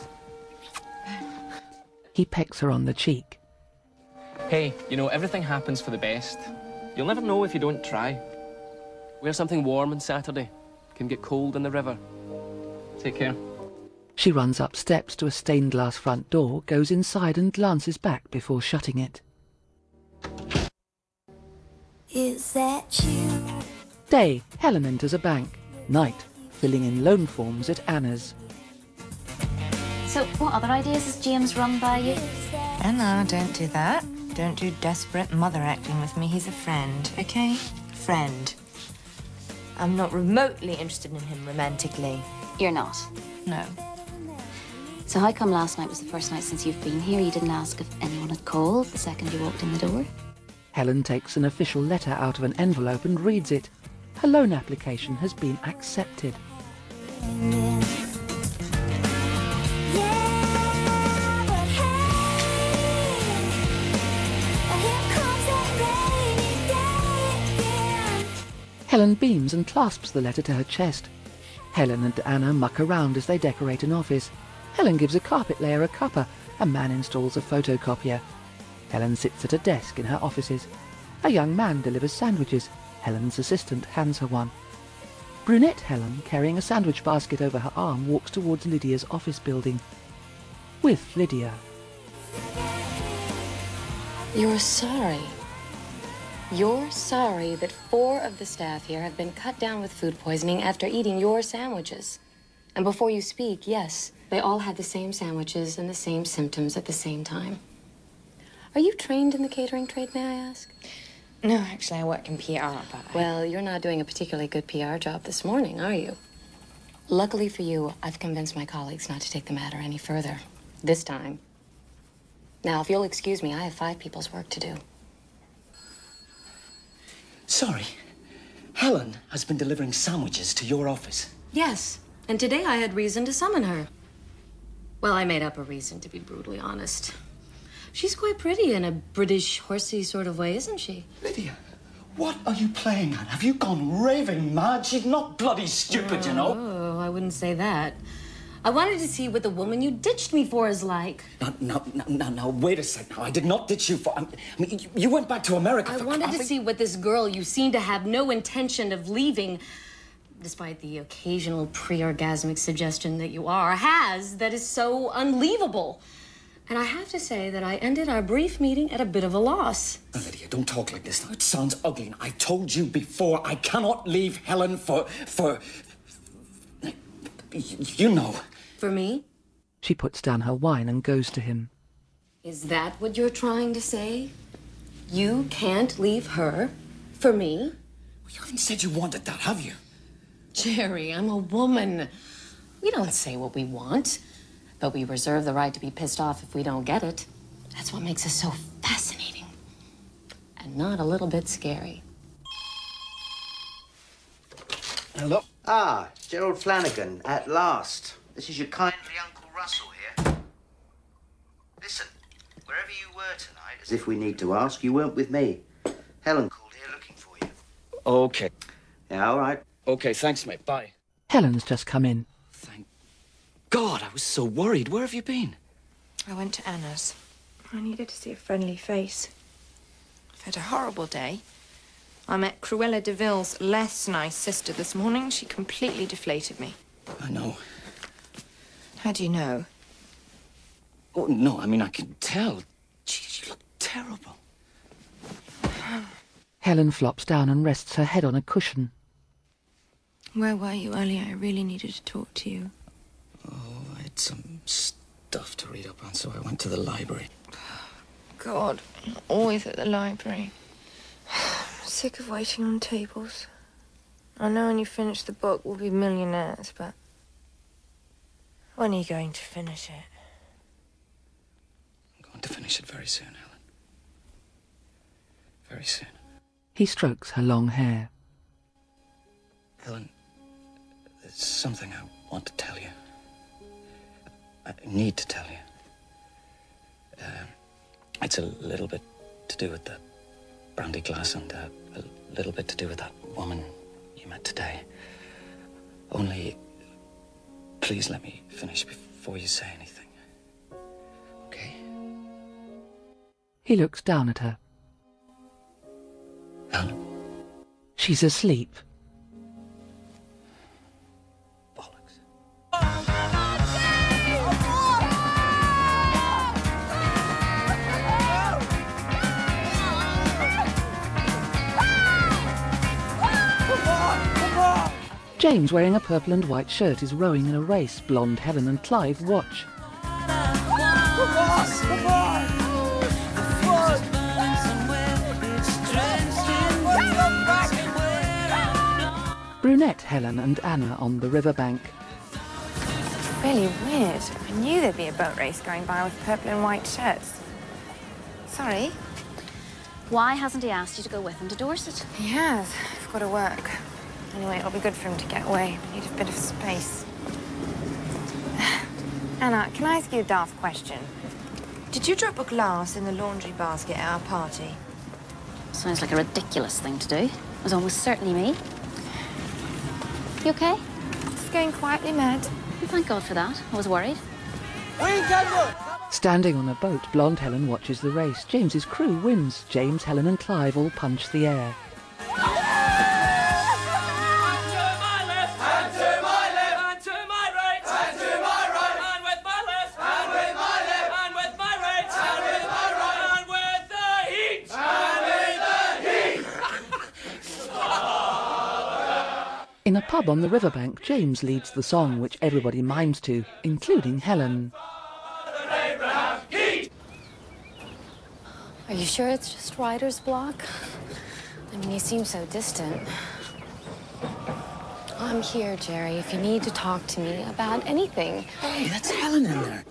He pecks her on the cheek. Hey, you know, everything happens for the best. You'll never know if you don't try. Wear something warm on Saturday. Can get cold in the river. Take care. She runs up steps to a stained glass front door, goes inside and glances back before shutting it. Is that you? Day, Helen enters a bank. Night, filling in loan forms at Anna's. So, what other ideas has James run by you? Anna, don't do that. Don't do desperate mother acting with me. He's a friend, okay? Friend. I'm not remotely interested in him romantically. You're not? No. So how come last night was the first night since you've been here you didn't ask if anyone had called the second you walked in the door? Helen takes an official letter out of an envelope and reads it. Her loan application has been accepted. Helen beams and clasps the letter to her chest. Helen and Anna muck around as they decorate an office. Helen gives a carpet layer a cuppa. A man installs a photocopier. Helen sits at a desk in her offices. A young man delivers sandwiches. Helen's assistant hands her one. Brunette Helen, carrying a sandwich basket over her arm, walks towards Lydia's office building. With Lydia. You're sorry. You're sorry that 4 of the staff here have been cut down with food poisoning after eating your sandwiches. And before you speak, yes, they all had the same sandwiches and the same symptoms at the same time. Are you trained in the catering trade, may I ask? No, actually, I work in PR, but Well, you're not doing a particularly good PR job this morning, are you? Luckily for you, I've convinced my colleagues not to take the matter any further. This time. Now, if you'll excuse me, I have 5 people's work to do. Sorry. Helen has been delivering sandwiches to your office. Yes, and today I had reason to summon her. Well, I made up a reason, to be brutally honest. She's quite pretty in a British horsey sort of way, isn't she? Lydia, what are you playing at? Have you gone raving mad? She's not bloody stupid, you know. Oh, I wouldn't say that. I wanted to see what the woman you ditched me for is like. Now, wait a second. Now, I did not ditch you for... I mean, you went back to America I for wanted coffee. to see what this girl you seem to have no intention of leaving, despite the occasional pre-orgasmic suggestion that you are, has that is so unleavable. And I have to say that I ended our brief meeting at a bit of a loss. Now, Lydia, don't talk like this. Now, it sounds ugly. And I told you before, I cannot leave Helen for... You know. For me? She puts down her wine and goes to him. Is that what you're trying to say? You can't leave her for me? You haven't said you wanted that, have you? Jerry, I'm a woman. We don't say what we want, but we reserve the right to be pissed off if we don't get it. That's what makes us so fascinating. And not a little bit scary. Hello? Ah, Gerald Flanagan, at last. This is your kindly Uncle Russell here. Listen, wherever you were tonight, as if we need to ask, you weren't with me. Helen called here looking for you. Okay. Yeah, all right. Okay, thanks, mate. Bye. Helen's just come in. God, I was so worried. Where have you been? I went to Anna's. I needed to see a friendly face. I've had a horrible day. I met Cruella de Vil's less nice sister this morning. She completely deflated me. I know. How do you know? Oh, no, I mean, I can tell. Gee, you look terrible. Helen flops down and rests her head on a cushion. Where were you earlier? I really needed to talk to you. Oh, I had some stuff to read up on, so I went to the library. God, I'm always at the library. I'm sick of waiting on tables. I know when you finish the book, we'll be millionaires, but when are you going to finish it? I'm going to finish it very soon, Helen. Very soon. He strokes her long hair. Helen, there's something I want to tell you. I need to tell you. It's a little bit to do with the brandy glass and a little bit to do with that woman you met today. Only, please let me finish before you say anything. Okay? He looks down at her. Helen? She's asleep. James, wearing a purple and white shirt, is rowing in a race. Blonde Helen and Clive watch. Come on! met Helen and Anna on the riverbank. Really weird. I knew there'd be a boat race going by with purple and white shirts. Sorry. Why hasn't he asked you to go with him to Dorset? He has. I've got to work. Anyway, it'll be good for him to get away. Need a bit of space. Anna, can I ask you a daft question? Did you drop a glass in the laundry basket at our party? Sounds like a ridiculous thing to do. It was almost certainly me. You okay? Just going quietly mad. Well, thank God for that. I was worried. Standing on a boat, blonde Helen watches the race. James's crew wins. James, Helen and Clive all punch the air. In a pub on the riverbank, James leads the song which everybody mimes to, including Helen. Are you sure it's just writer's block? I mean, you seem so distant. I'm here, Jerry, if you need to talk to me about anything. Hey, that's Helen in there.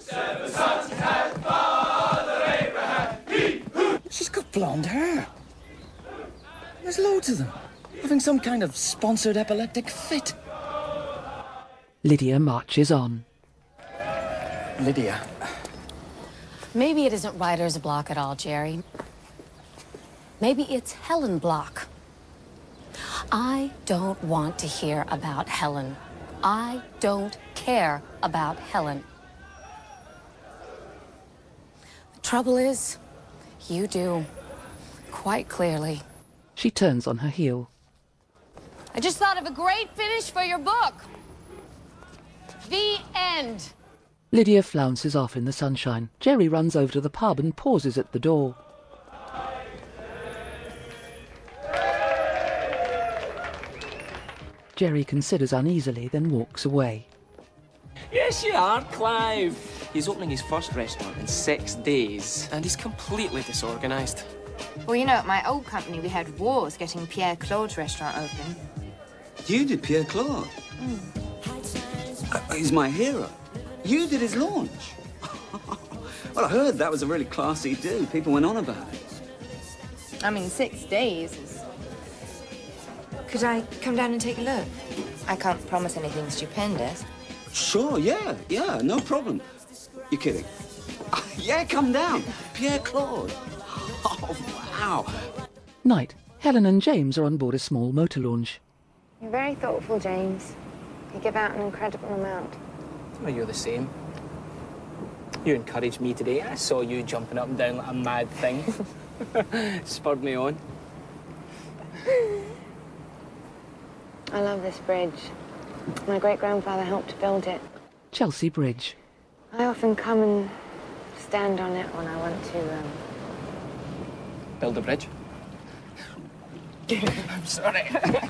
She's got blonde hair. There's loads of them. Having some kind of sponsored epileptic fit. Lydia marches on. Lydia. Maybe it isn't writer's block at all, Jerry. Maybe it's Helen block. I don't want to hear about Helen. I don't care about Helen. The trouble is, you do. Quite clearly. She turns on her heel. I just thought of a great finish for your book. The end. Lydia flounces off in the sunshine. Jerry runs over to the pub and pauses at the door. Jerry considers uneasily, then walks away. Yes, you are, Clive. He's opening his first restaurant in 6 days, and he's completely disorganised. Well, you know, at my old company, we had wars getting Pierre Claude's restaurant open. You did Pierre Claude? He's my hero. You did his launch. Well, I heard that was a really classy do. People went on about it. I mean, 6 days is... Could I come down and take a look? I can't promise anything stupendous. Sure, yeah, no problem. You're kidding. Yeah, come down. Pierre Claude. Oh, wow. Night. Helen and James are on board a small motor launch. You're very thoughtful, James. You give out an incredible amount. Well, you're the same. You encouraged me today. I saw you jumping up and down like a mad thing. Spurred me on. I love this bridge. My great-grandfather helped to build it. Chelsea Bridge. I often come and stand on it when I want to, Build a bridge? I'm sorry.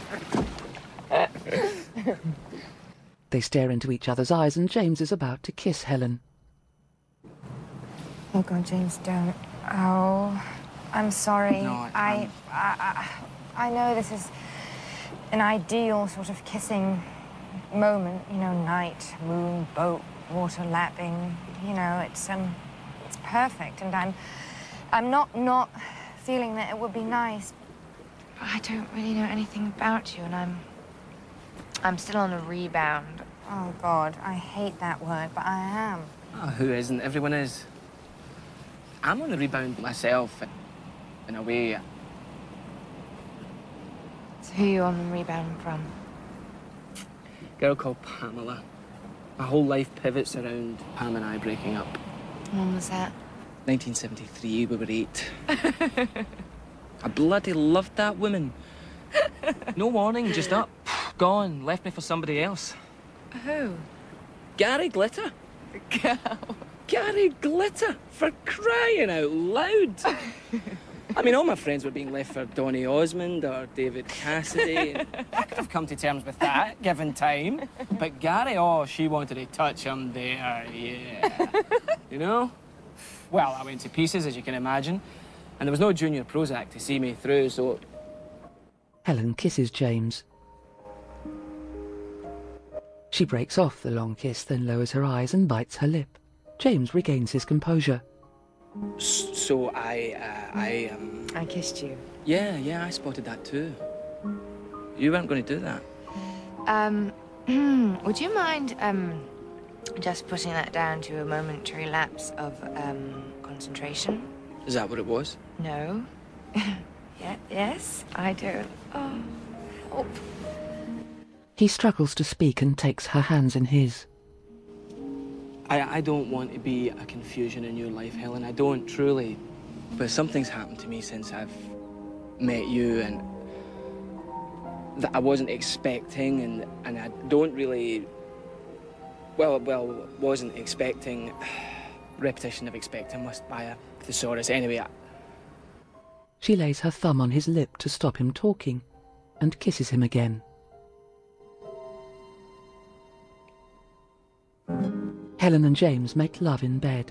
They stare into each other's eyes and James is about to kiss Helen. Oh, God, James, don't. Oh, I'm sorry. No, I know this is an ideal sort of kissing moment, you know, night, moon, boat, water lapping, you know, it's perfect, and I'm not feeling that it would be nice. I don't really know anything about you, and I'm still on the rebound. Oh, God, I hate that word, but I am. Oh, who isn't? Everyone is. I'm on the rebound myself, in a way. So who are you on the rebound from? A girl called Pamela. My whole life pivots around Pam and I breaking up. When was that? 1973, we were 8. I bloody loved that woman. No warning, just up, gone, left me for somebody else. Who? Gary Glitter. Gary Glitter, for crying out loud. I mean, all my friends were being left for Donny Osmond or David Cassidy. I could have come to terms with that, given time. But Gary, oh, she wanted to touch him there, yeah. You know? Well, I went to pieces, as you can imagine. And there was no Junior Prozac to see me through, so... Helen kisses James. She breaks off the long kiss, then lowers her eyes and bites her lip. James regains his composure. So I kissed you. Yeah, I spotted that too. You weren't going to do that. Would you mind, just putting that down to a momentary lapse of, concentration? Is that what it was? No. Yes, I do. Oh, help. He struggles to speak and takes her hands in his. I don't want to be a confusion in your life, Helen. I don't, truly. But something's happened to me since I've met you, and that I wasn't expecting, and I don't really... Well, wasn't expecting... Repetition of expecting must buy a thesaurus. Anyway, She lays her thumb on his lip to stop him talking and kisses him again. Helen and James make love in bed.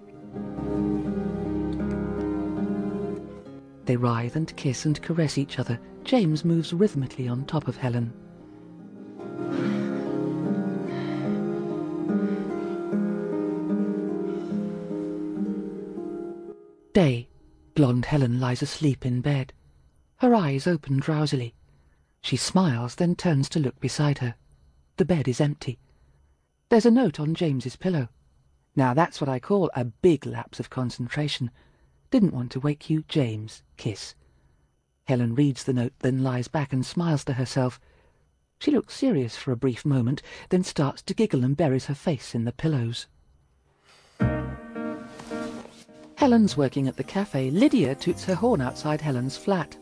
They writhe and kiss and caress each other. James moves rhythmically on top of Helen. Day. Blonde Helen lies asleep in bed. Her eyes open drowsily. She smiles, then turns to look beside her. The bed is empty. There's a note on James's pillow. Now that's what I call a big lapse of concentration. Didn't want to wake you, James. Kiss. Helen reads the note, then lies back and smiles to herself. She looks serious for a brief moment, then starts to giggle and buries her face in the pillows. Helen's working at the cafe. Lydia toots her horn outside Helen's flat.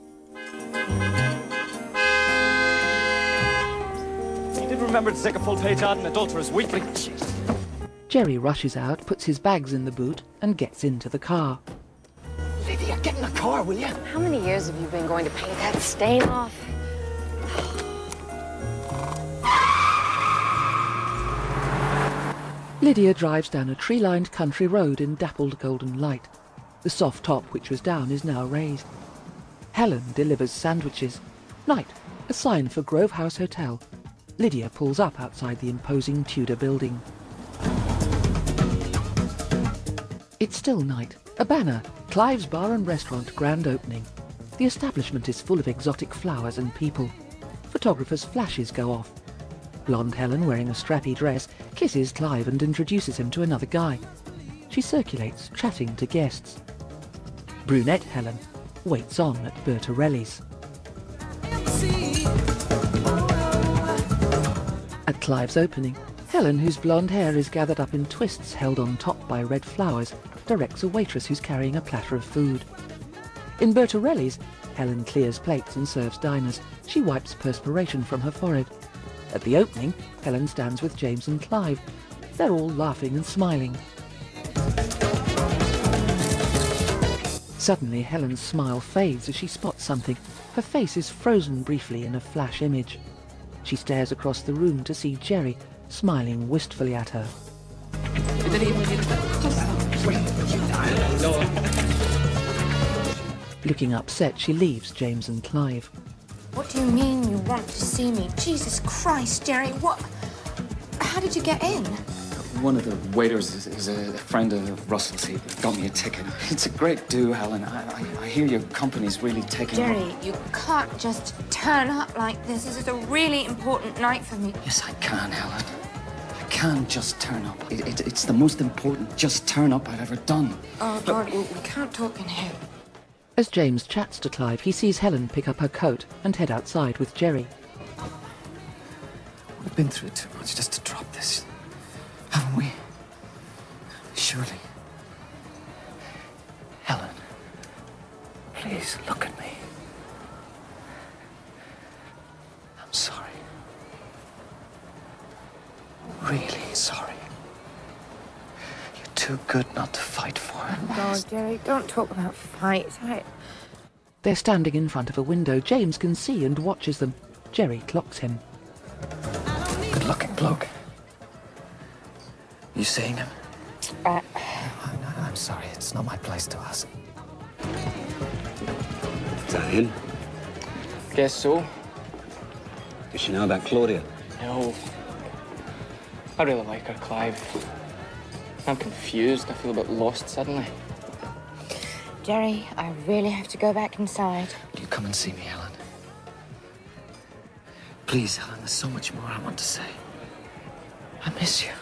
You did remember to take a full-page ad in Adulterous Weekly. Jerry rushes out, puts his bags in the boot, and gets into the car. Lydia, get in the car, will you? How many years have you been going to paint that stain off? Lydia drives down a tree-lined country road in dappled golden light. The soft top, which was down, is now raised. Helen delivers sandwiches. Night, a sign for Grove House Hotel. Lydia pulls up outside the imposing Tudor building. It's still night. A banner, Clive's Bar and Restaurant grand opening. The establishment is full of exotic flowers and people. Photographers' flashes go off. Blonde Helen, wearing a strappy dress, kisses Clive and introduces him to another guy. She circulates, chatting to guests. Brunette Helen waits on at Bertorelli's. At Clive's opening, Helen, whose blonde hair is gathered up in twists held on top by red flowers, directs a waitress who's carrying a platter of food. In Bertorelli's, Helen clears plates and serves diners. She wipes perspiration from her forehead. At the opening, Helen stands with James and Clive. They're all laughing and smiling. Suddenly, Helen's smile fades as she spots something. Her face is frozen briefly in a flash image. She stares across the room to see Jerry, smiling wistfully at her. Looking upset, she leaves James and Clive. What do you mean you want to see me? Jesus Christ, Jerry, what? How did you get in? One of the waiters is a friend of Russell's. He got me a ticket. It's a great do, Helen. I hear your company's really taking Jerry, you can't just turn up like this. This is a really important night for me. Yes, I can, Helen. I can just turn up. It's the most important just turn up I've ever done. Oh, God, we can't talk in here. As James chats to Clive, he sees Helen pick up her coat and head outside with Jerry. We've been through too much just to drop this, haven't we? Surely. Helen, please look at me. I'm sorry. Really sorry. You're too good not to fight for. Oh, Jerry, don't talk about fights. They're standing in front of a window. James can see and watches them. Jerry clocks him. Good-looking bloke. You seeing him? I'm sorry, it's not my place to ask. Is that in? Guess so. Does she know about Claudia? No. I really like her, Clive. I'm confused. I feel a bit lost suddenly. Jerry, I really have to go back inside. Do come and see me, Helen? Please, Helen, there's so much more I want to say. I miss you.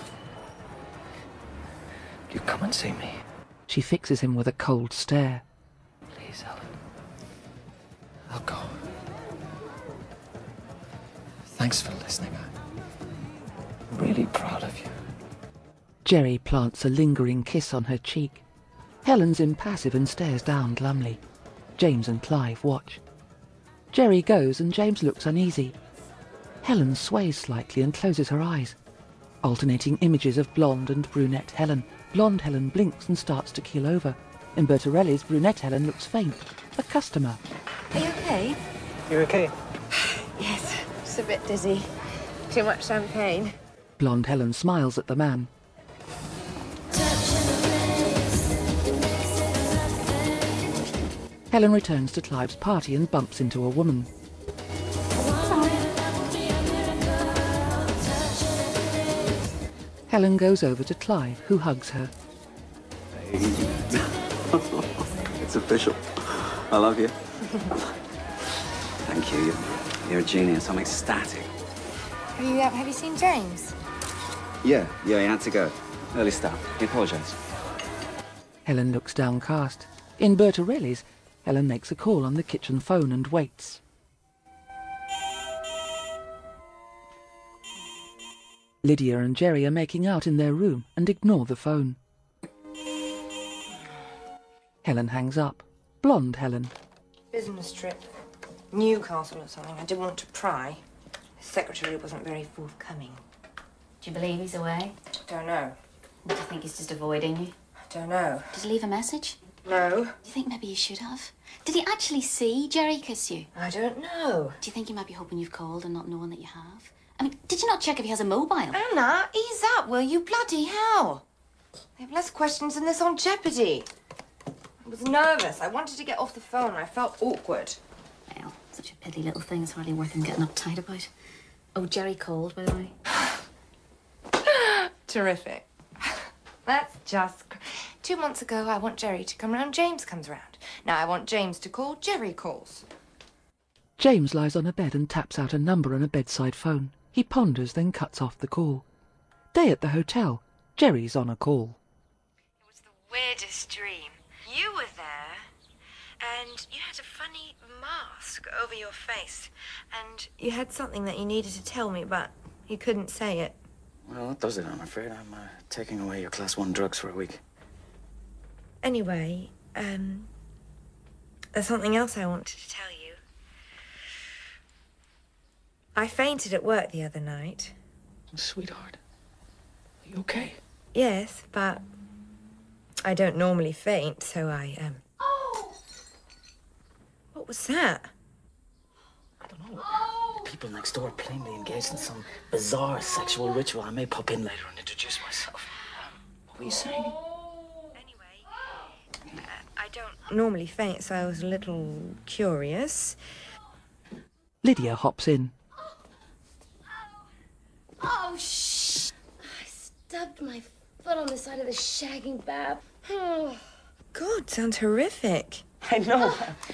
Do come and see me? She fixes him with a cold stare. Please, Helen. I'll go. Thanks for listening. I'm really proud of you. Jerry plants a lingering kiss on her cheek. Helen's impassive and stares down glumly. James and Clive watch. Jerry goes and James looks uneasy. Helen sways slightly and closes her eyes. Alternating images of blonde and brunette Helen. Blonde Helen blinks and starts to keel over. In Bertorelli's, brunette Helen looks faint. A customer. Are you okay? You okay? Yes, just a bit dizzy. Too much champagne. Blonde Helen smiles at the man. Helen returns to Clive's party and bumps into a woman. Helen goes over to Clive, who hugs her. It's official. I love you. Thank you. You're a genius. I'm ecstatic. Have you seen James? Yeah, he had to go. Early start. He apologised. Helen looks downcast. In Bertorelli's, Helen makes a call on the kitchen phone and waits. Lydia and Jerry are making out in their room and ignore the phone. Helen hangs up. Blonde Helen. Business trip. Newcastle or something. I didn't want to pry. The secretary wasn't very forthcoming. Do you believe he's away? Don't know. Do you think he's just avoiding you? Don't know. Did he leave a message? No. Do you think maybe he should have? Did he actually see Jerry kiss you? I don't know. Do you think he might be hoping you've called and not knowing that you have? I mean, did you not check if he has a mobile? Anna, ease up, will you? Bloody hell. I have less questions than this on Jeopardy. I was nervous. I wanted to get off the phone. I felt awkward. Well, such a petty little thing. It's hardly worth him getting uptight about. Oh, Jerry called, by the way. Terrific. That's just... 2 months ago, I want Jerry to come round, James comes round. Now I want James to call, Jerry calls. James lies on a bed and taps out a number on a bedside phone. He ponders, then cuts off the call. Day at the hotel. Jerry's on a call. It was the weirdest dream. You were there, and you had a funny mask over your face. And you had something that you needed to tell me, but you couldn't say it. Well, that does it, I'm afraid. I'm taking away your Class 1 drugs for a week. Anyway, there's something else I wanted to tell you. I fainted at work the other night. Sweetheart, are you okay? Yes, but I don't normally faint, so I, Oh! What was that? I don't know. People next door are plainly engaged in some bizarre sexual ritual. I may pop in later and introduce myself. What were you saying? I don't normally faint, so I was a little curious. Lydia hops in. Oh, shh! I stubbed my foot on the side of the shagging bab. Oh. God, sounds horrific. I know.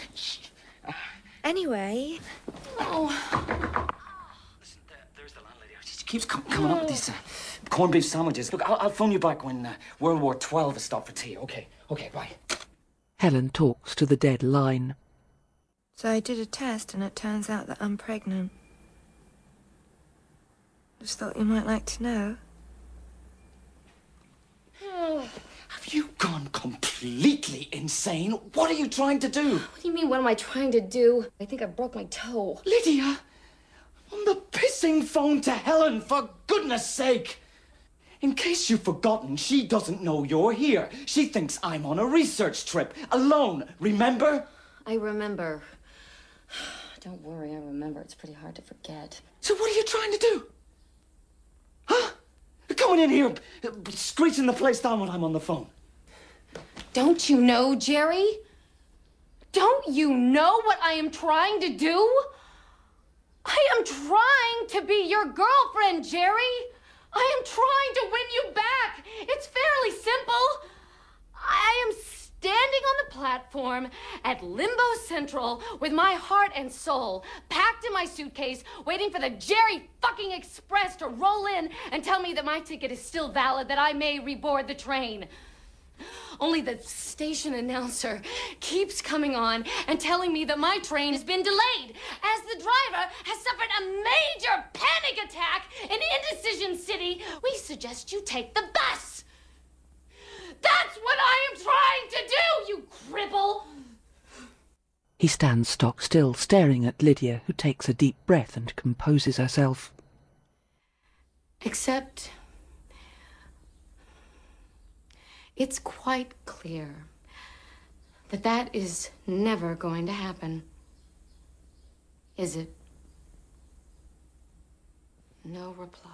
Anyway. Oh. Listen, there's the landlady. She keeps coming up with these corned beef sandwiches. Look, I'll phone you back when World War XII has stopped for tea. Okay, bye. Helen talks to the dead line. So I did a test and it turns out that I'm pregnant. Just thought you might like to know. Have you gone completely insane? What are you trying to do? What do you mean, what am I trying to do? I think I broke my toe. Lydia! On the pissing phone to Helen, for goodness sake! In case you've forgotten, she doesn't know you're here. She thinks I'm on a research trip, alone, remember? I remember. Don't worry, I remember. It's pretty hard to forget. So what are you trying to do? Huh? Coming in here, screeching the place down when I'm on the phone. Don't you know, Jerry? Don't you know what I am trying to do? I am trying to be your girlfriend, Jerry. I am trying to win you back. It's fairly simple. I am standing on the platform at Limbo Central with my heart and soul packed in my suitcase, waiting for the Jerry fucking Express to roll in and tell me that my ticket is still valid, that I may reboard the train. Only the station announcer keeps coming on and telling me that my train has been delayed as the driver has suffered a major panic attack in Indecision City. We suggest you take the bus. That's what I am trying to do, you cripple! He stands stock still, staring at Lydia, who takes a deep breath and composes herself. Except it's quite clear that that is never going to happen. Is it? No reply.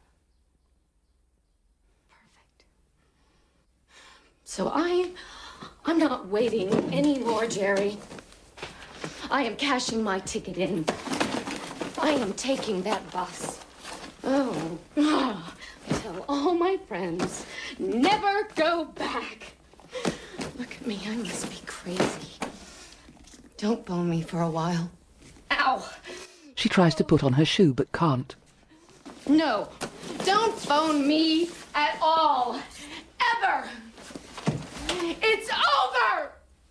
So I'm not waiting anymore, Jerry. I am cashing my ticket in. I am taking that bus. Oh, tell all my friends, never go back. Look at me, I must be crazy. Don't phone me for a while. Ow! She tries to put on her shoe but can't. No, don't phone me at all. Ever! It's over!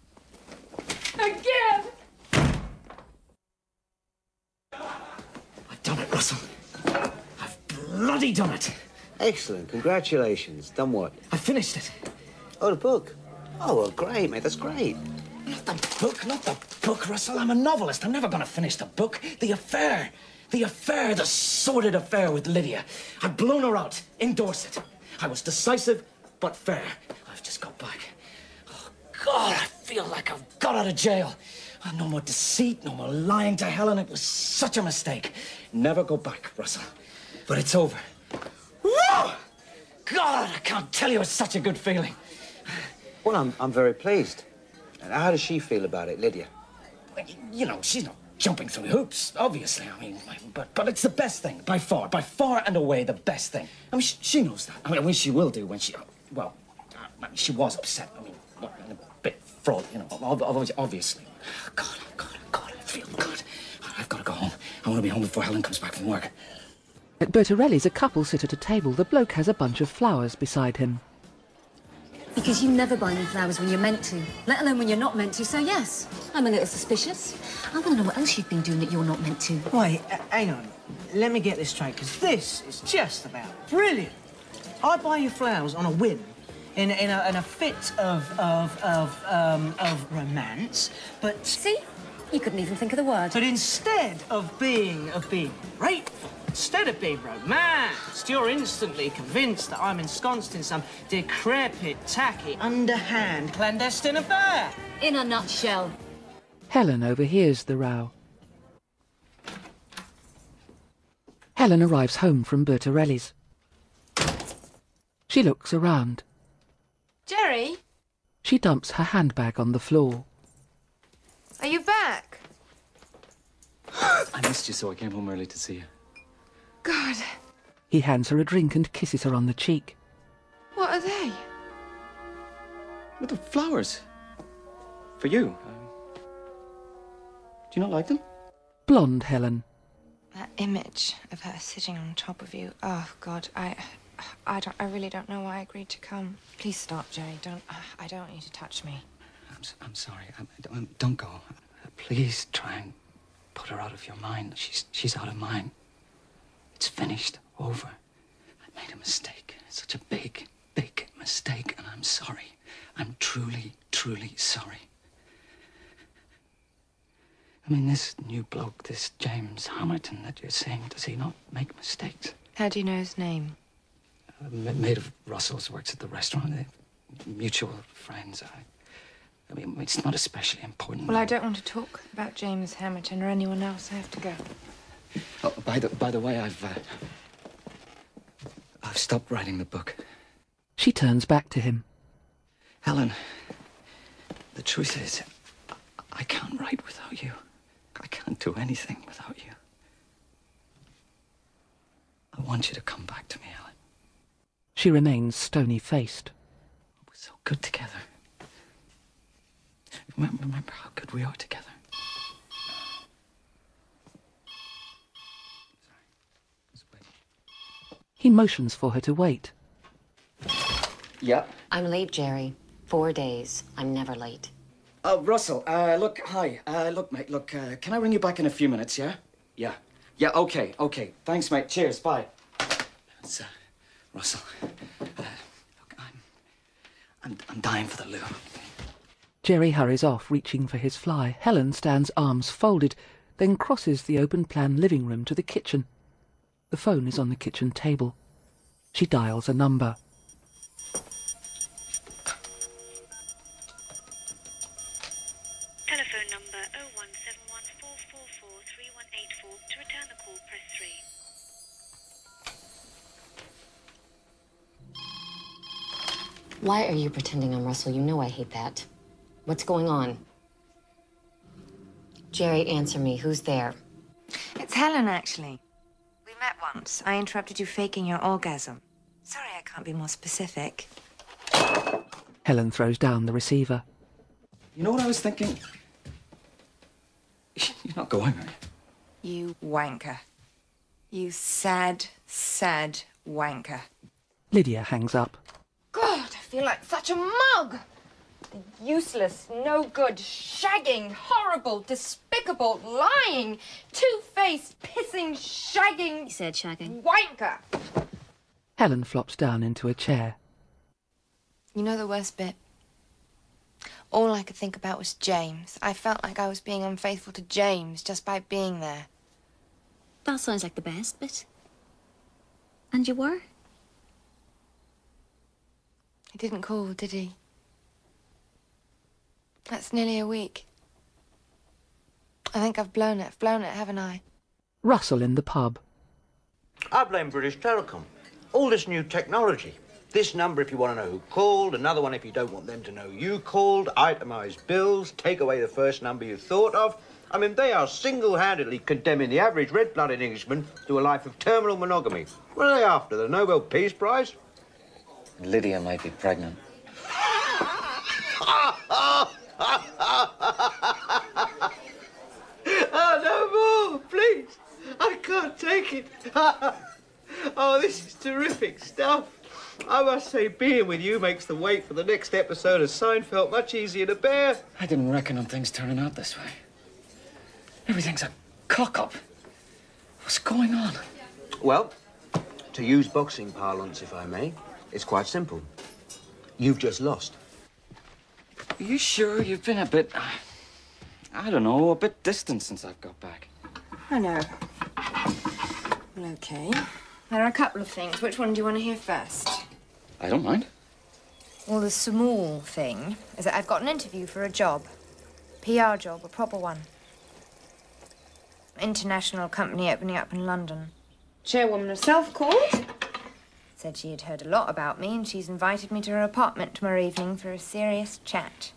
Again! I've done it, Russell. I've bloody done it. Excellent. Congratulations. Done what? I finished it. Oh, the book? Oh, well, great, mate. That's great. Not the book, Russell. I'm a novelist. I'm never going to finish the book. The affair, the sordid affair with Lydia. I've blown her out in Dorset. I was decisive, but fair. I've just got back. Oh, God, I feel like I've got out of jail. No more deceit, no more lying to Helen. It was such a mistake. Never go back, Russell. But it's over. Whoa! God, I can't tell you, it's such a good feeling. Well, I'm very pleased. And how does she feel about it, Lydia? You know, she's not jumping through hoops, obviously. I mean, but it's the best thing, by far and away the best thing. I mean, she knows that. I mean, she will do when she, well, I mean, she was upset. I mean, and a bit fraught, you know, obviously. God, I feel good. I've got to go home. I want to be home before Helen comes back from work. At Bertorelli's, a couple sit at a table. The bloke has a bunch of flowers beside him. Because you never buy me flowers when you're meant to, let alone when you're not meant to, so yes, I'm a little suspicious. I want to know what else you've been doing that you're not meant to. Wait, hang on. Let me get this straight, because this is just about brilliant. I buy you flowers on a whim, in a fit of romance, but... See? You couldn't even think of the word. But instead of being grateful, instead of being romanced, you're instantly convinced that I'm ensconced in some decrepit, tacky, underhand, clandestine affair. In a nutshell. Helen overhears the row. Helen arrives home from Bertorelli's. She looks around. Jerry? She dumps her handbag on the floor. Are you back? I missed you, so I came home early to see you. God. He hands her a drink and kisses her on the cheek. What are they? What the flowers? For you. Do you not like them? Blonde Helen. That image of her sitting on top of you. Oh, God, I really don't know why I agreed to come. Please stop, Jerry. I don't want you to touch me. I'm sorry. Don't go. Please try and put her out of your mind. She's out of mine. It's finished. Over. I made a mistake. Such a big, big mistake, and I'm sorry. I'm truly, truly sorry. I mean, this new bloke, this James Hamilton that you're seeing, does he not make mistakes? How do you know his name? A mate of Russell's works at the restaurant. They're mutual friends. I mean, it's not especially important. Well, I don't want to talk about James Hamilton or anyone else. I have to go. Oh, by the way, I've stopped writing the book. She turns back to him. Helen, the truth is, I can't write without you. I can't do anything without you. I want you to come back to me, Helen. She remains stony-faced. We're so good together. Remember how good we are together. He motions for her to wait. Yeah. I'm late, Jerry. 4 days. I'm never late. Russell, look, hi. Look, mate, look, can I ring you back in a few minutes, yeah? Yeah. Yeah, okay. Thanks, mate. Cheers, bye. It's, Russell, look, I'm dying for the loo. Jerry hurries off, reaching for his fly. Helen stands arms folded, then crosses the open-plan living room to the kitchen. The phone is on the kitchen table. She dials a number. Telephone number 01714443184. To return the call, press 3. Why are you pretending I'm Russell? You know I hate that. What's going on? Jerry, answer me. Who's there? It's Helen, actually. We met once. I interrupted you faking your orgasm. Sorry I can't be more specific. Helen throws down the receiver. You know what I was thinking? You're not going, are you? You wanker. You sad, sad wanker. Lydia hangs up. God, I feel like such a mug! The useless, no good, shagging, horrible, despicable, lying, two-faced, pissing, shagging... He said shagging. ...wanker! Helen flops down into a chair. You know the worst bit? All I could think about was James. I felt like I was being unfaithful to James just by being there. That sounds like the best bit. And you were? He didn't call, did he? That's nearly a week. I think I've blown it. I've blown it, haven't I? Russell in the pub. I blame British Telecom. All this new technology. This number if you want to know who called, another one if you don't want them to know you called, itemised bills, take away the first number you thought of. I mean, they are single-handedly condemning the average red-blooded Englishman to a life of terminal monogamy. What are they after, the Nobel Peace Prize? Lydia might be pregnant. Oh, no more, please. I can't take it. Oh, this is terrific stuff. I must say, being with you makes the wait for the next episode of Seinfeld much easier to bear. I didn't reckon on things turning out this way. Everything's a cock-up. What's going on? Well, to use boxing parlance, if I may, it's quite simple. You've just lost. Are you sure you've been a bit... I don't know, a bit distant since I've got back? I know. Well, OK. There are a couple of things. Which one do you want to hear first? I don't mind. Well, the small thing is that I've got an interview for a job. PR job, a proper one. International company opening up in London. Chairwoman herself called. Said she had heard a lot about me and she's invited me to her apartment tomorrow evening for a serious chat.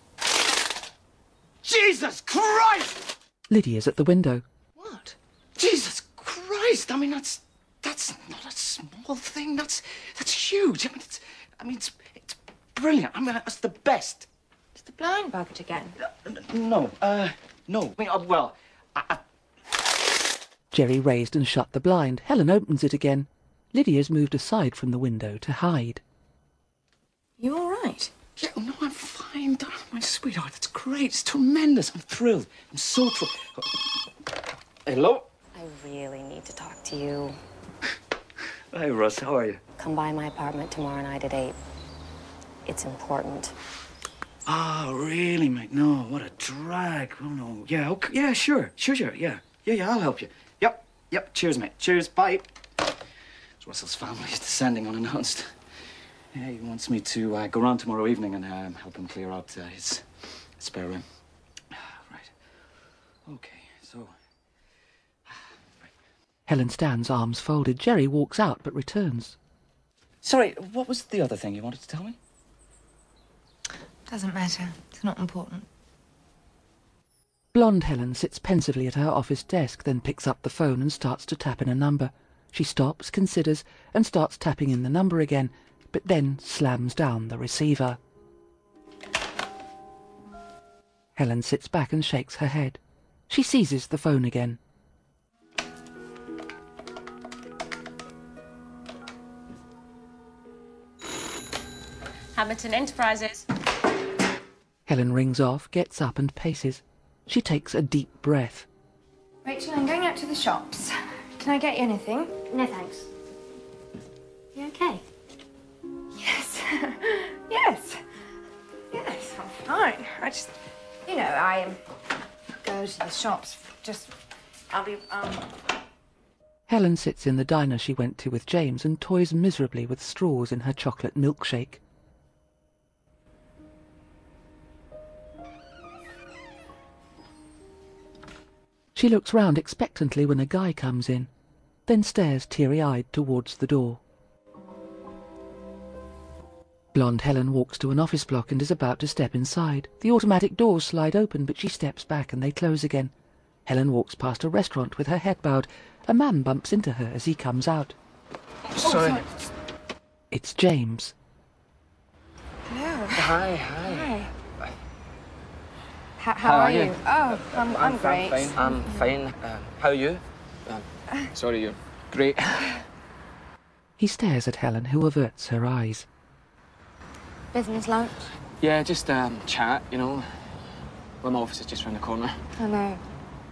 Jesus Christ! Lydia's at the window. What? Jesus Christ! I mean, that's not a small thing. That's huge. I mean, it's brilliant. I mean, that's the best. Is the blind bugged again? No. I mean, well, Jerry raised and shut the blind. Helen opens it again. Lydia's moved aside from the window to hide. You all right? Yeah, no, I'm fine. Oh, my sweetheart, that's great. It's tremendous. I'm thrilled. I'm so thrilled. Hello? I really need to talk to you. Hi, Russ. How are you? Come by my apartment tomorrow night at 8. It's important. Oh, really, mate? No, what a drag. Oh, no. Yeah, okay. Yeah, sure. Yeah, I'll help you. Yep. Cheers, mate. Cheers. Bye. Russell's family is descending unannounced. Yeah, he wants me to go round tomorrow evening and help him clear out his spare room. Right. Okay, so... Helen stands, arms folded. Jerry walks out but returns. Sorry, what was the other thing you wanted to tell me? Doesn't matter. It's not important. Blonde Helen sits pensively at her office desk, then picks up the phone and starts to tap in a number. She stops, considers, and starts tapping in the number again, but then slams down the receiver. Helen sits back and shakes her head. She seizes the phone again. Hamilton Enterprises. Helen rings off, gets up and paces. She takes a deep breath. Rachel, I'm going out to the shops. Can I get you anything? No, thanks. You okay? Yes. Yes. Yes, I'm fine. I just, you know, I go to the shops. I'll be, Helen sits in the diner she went to with James and toys miserably with straws in her chocolate milkshake. She looks round expectantly when a guy comes in, then stares teary-eyed towards the door. Blonde Helen walks to an office block and is about to step inside. The automatic doors slide open, but she steps back and they close again. Helen walks past a restaurant with her head bowed. A man bumps into her as he comes out. Sorry. It's James. hello. Hi. Hi. How are you? Oh, I'm great. I'm fine. How are you? Sorry, you're great. He stares at Helen, who averts her eyes. Business lunch? Yeah, just chat, you know. Well, my office is just round the corner. I know.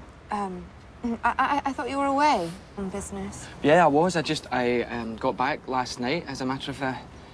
I thought you were away on business. Yeah, I was. I got back last night, as a matter of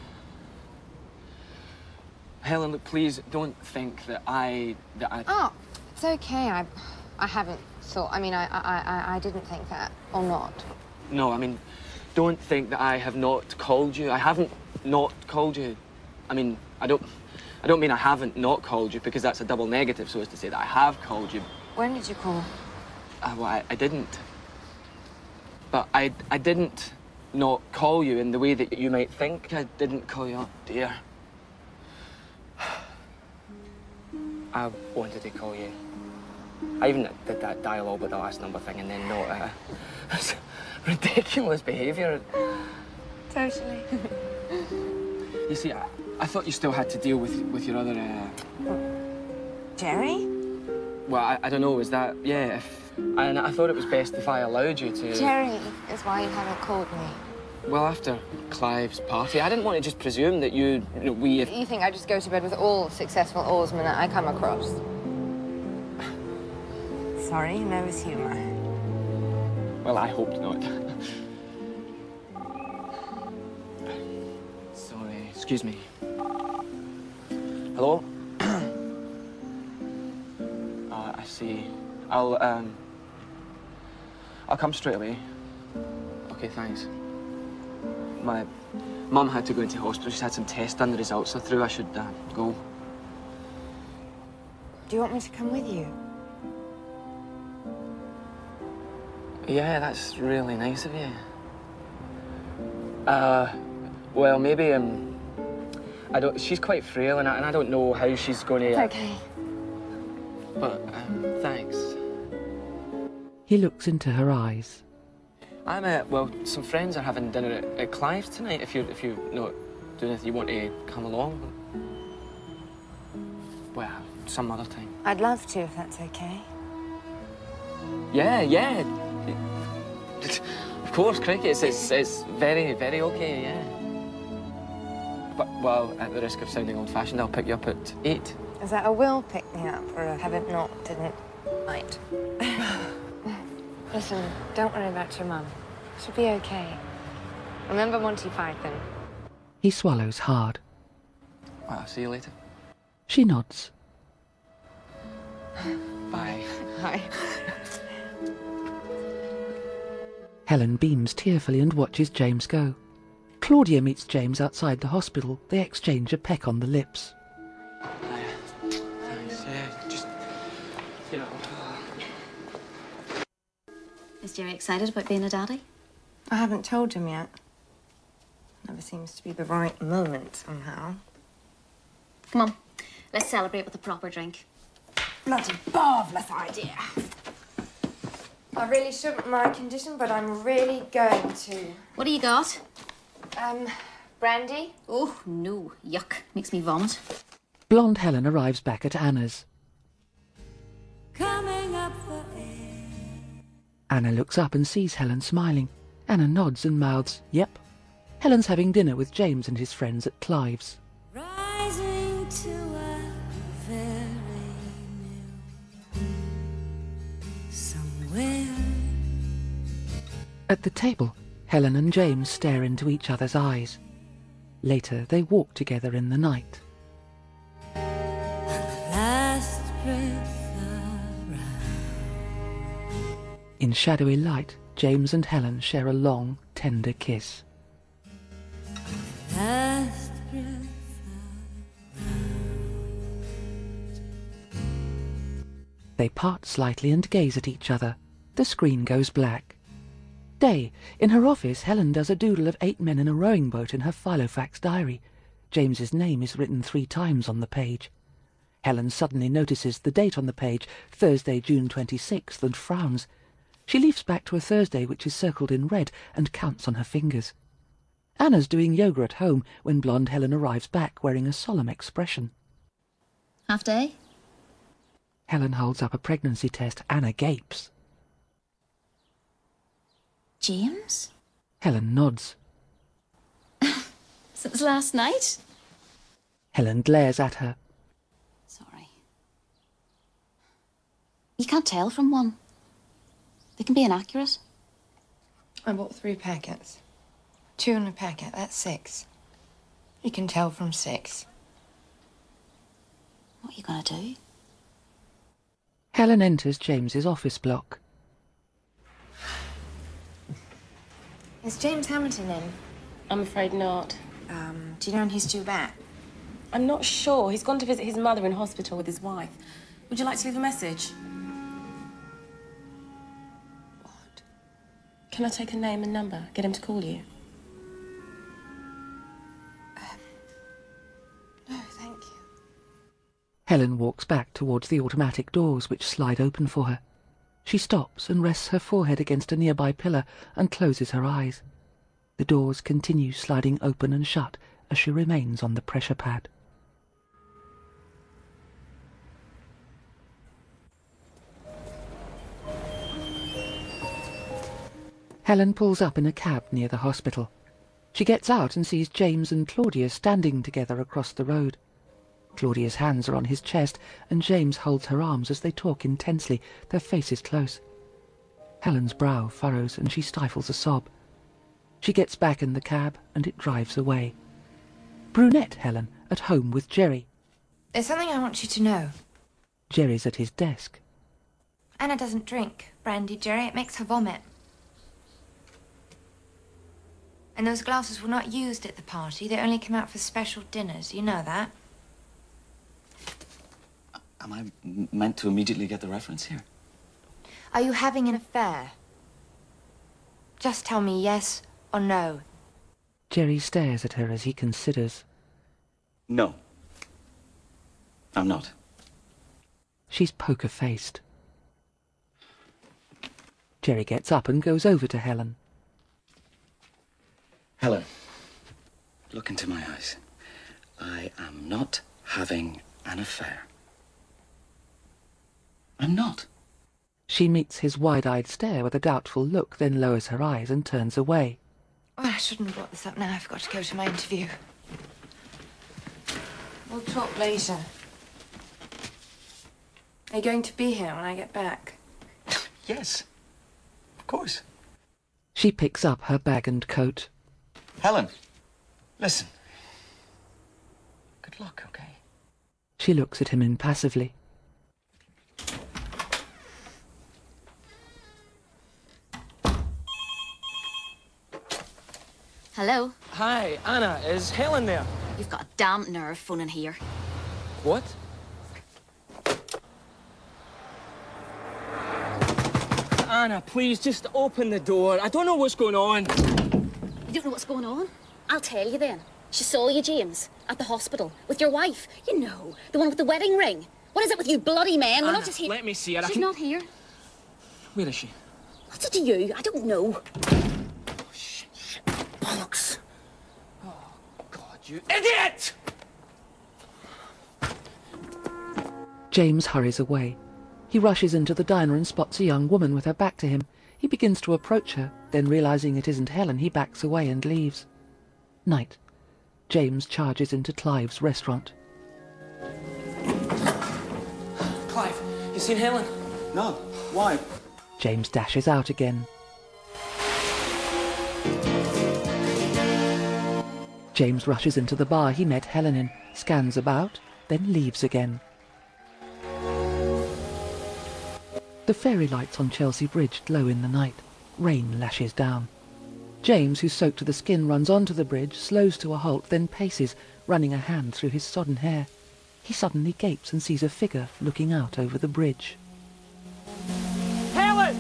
Helen, look, please don't think that I... Oh, it's okay. I haven't thought. I mean, I didn't think that, or not. No, I mean, don't think that I have not called you. I haven't not called you. I mean, I don't mean I haven't not called you, because that's a double negative, so as to say that I have called you. When did you call? Well, I didn't. But I didn't not call you in the way that you might think. I didn't call you. Oh, dear. I wanted to call you. I even did that dialogue with the last number thing and then not, it's ridiculous behaviour. Totally. You see, I thought you still had to deal with your other, Jerry? Well, I don't know, is that... Yeah, and I thought it was best if I allowed you to... Jerry is why you haven't called me. Well, after Clive's party, I didn't want to just presume that you know, You think I just go to bed with all successful oarsmen that I come across? Sorry, nervous humour. Well, I hoped not. Sorry, excuse me. Hello? I see. I'll come straight away. Okay, thanks. My mum had to go into hospital. She's had some tests done. The results are through. I should go. Do you want me to come with you? Yeah, that's really nice of you. Well, maybe, I don't... She's quite frail, and I don't know how she's going to... It's okay. But, thanks. He looks into her eyes. Well, some friends are having dinner at Clive's tonight. If you're not doing anything, you want to come along? Well, some other time. I'd love to, if that's okay. Yeah. Of course, cricket. It's very, very okay, yeah. But, well, at the risk of sounding old-fashioned, I'll pick you up at 8. Is that a will pick me up, or a haven't not, didn't, might? Listen, don't worry about your mum. She'll be okay. Remember Monty Python? He swallows hard. Well, I'll see you later. She nods. Bye. Hi. Helen beams tearfully and watches James go. Claudia meets James outside the hospital. They exchange a peck on the lips. Thanks, yeah, just, you know... Is Jerry excited about being a daddy? I haven't told him yet. Never seems to be the right moment, somehow. Come on, let's celebrate with a proper drink. Bloody marvellous idea. I really shouldn't, my condition, but I'm really going to. What do you got? Brandy? Oh, no. Yuck. Makes me vomit. Blonde Helen arrives back at Anna's. Coming up the air. Anna looks up and sees Helen smiling. Anna nods and mouths, yep. Helen's having dinner with James and his friends at Clive's. Rising to a very new somewhere. At the table, Helen and James stare into each other's eyes. Later, they walk together in the night. Last breath around. In shadowy light, James and Helen share a long, tender kiss. Last breath They part slightly and gaze at each other. The screen goes black. Day. In her office, Helen does a doodle of 8 men in a rowing boat in her Filofax diary. James's name is written 3 times on the page. Helen suddenly notices the date on the page, Thursday, June 26th, and frowns. She leaps back to a Thursday which is circled in red and counts on her fingers. Anna's doing yoga at home when blonde Helen arrives back wearing a solemn expression. Half day? Helen holds up a pregnancy test. Anna gapes. James? Helen nods. Since last night? Helen glares at her. Sorry. You can't tell from one. They can be inaccurate. I bought 3 packets. 2 in a packet, that's 6. You can tell from 6. What are you going to do? Helen enters James's office block. Is James Hamilton in? I'm afraid not. Do you know when he's due back? I'm not sure. He's gone to visit his mother in hospital with his wife. Would you like to leave a message? What? Can I take a name and number? Get him to call you? No, thank you. Helen walks back towards the automatic doors which slide open for her. She stops and rests her forehead against a nearby pillar and closes her eyes. The doors continue sliding open and shut as she remains on the pressure pad. Helen pulls up in a cab near the hospital. She gets out and sees James and Claudia standing together across the road. Claudia's hands are on his chest, and James holds her arms as they talk intensely, their faces close. Helen's brow furrows, and she stifles a sob. She gets back in the cab, and it drives away. Brunette Helen, at home with Jerry. There's something I want you to know. Jerry's at his desk. Anna doesn't drink brandy, Jerry. It makes her vomit. And those glasses were not used at the party. They only come out for special dinners. You know that? Am I meant to immediately get the reference here? Are you having an affair? Just tell me yes or no. Jerry stares at her as he considers. No. I'm not. She's poker-faced. Jerry gets up and goes over to Helen. Helen, look into my eyes. I am not having an affair. I'm not. She meets his wide-eyed stare with a doubtful look, then lowers her eyes and turns away. Oh, I shouldn't have brought this up now. I've got to go to my interview. We'll talk later. Are you going to be here when I get back? Yes, of course. She picks up her bag and coat. Helen, listen. Good luck, okay? She looks at him impassively. Hello? Hi, Anna. Is Helen there? You've got a damn nerve phoning here. What? Anna, please, just open the door. I don't know what's going on. You don't know what's going on? I'll tell you then. She saw you, James, at the hospital with your wife. You know, the one with the wedding ring. What is it with you bloody men? We're Anna, not just here. let me see her. She's not here. Where is she? What's it to you? I don't know. Bollocks. You idiot! James hurries away. He rushes into the diner and spots a young woman with her back to him. He begins to approach her, then realising it isn't Helen, he backs away and leaves. Night. James charges into Clive's restaurant. Clive, you seen Helen? No. Why? James dashes out again. James rushes into the bar he met Helen in, scans about, then leaves again. The fairy lights on Chelsea Bridge glow in the night. Rain lashes down. James, who's soaked to the skin, runs onto the bridge, slows to a halt, then paces, running a hand through his sodden hair. He suddenly gapes and sees a figure looking out over the bridge. Helen!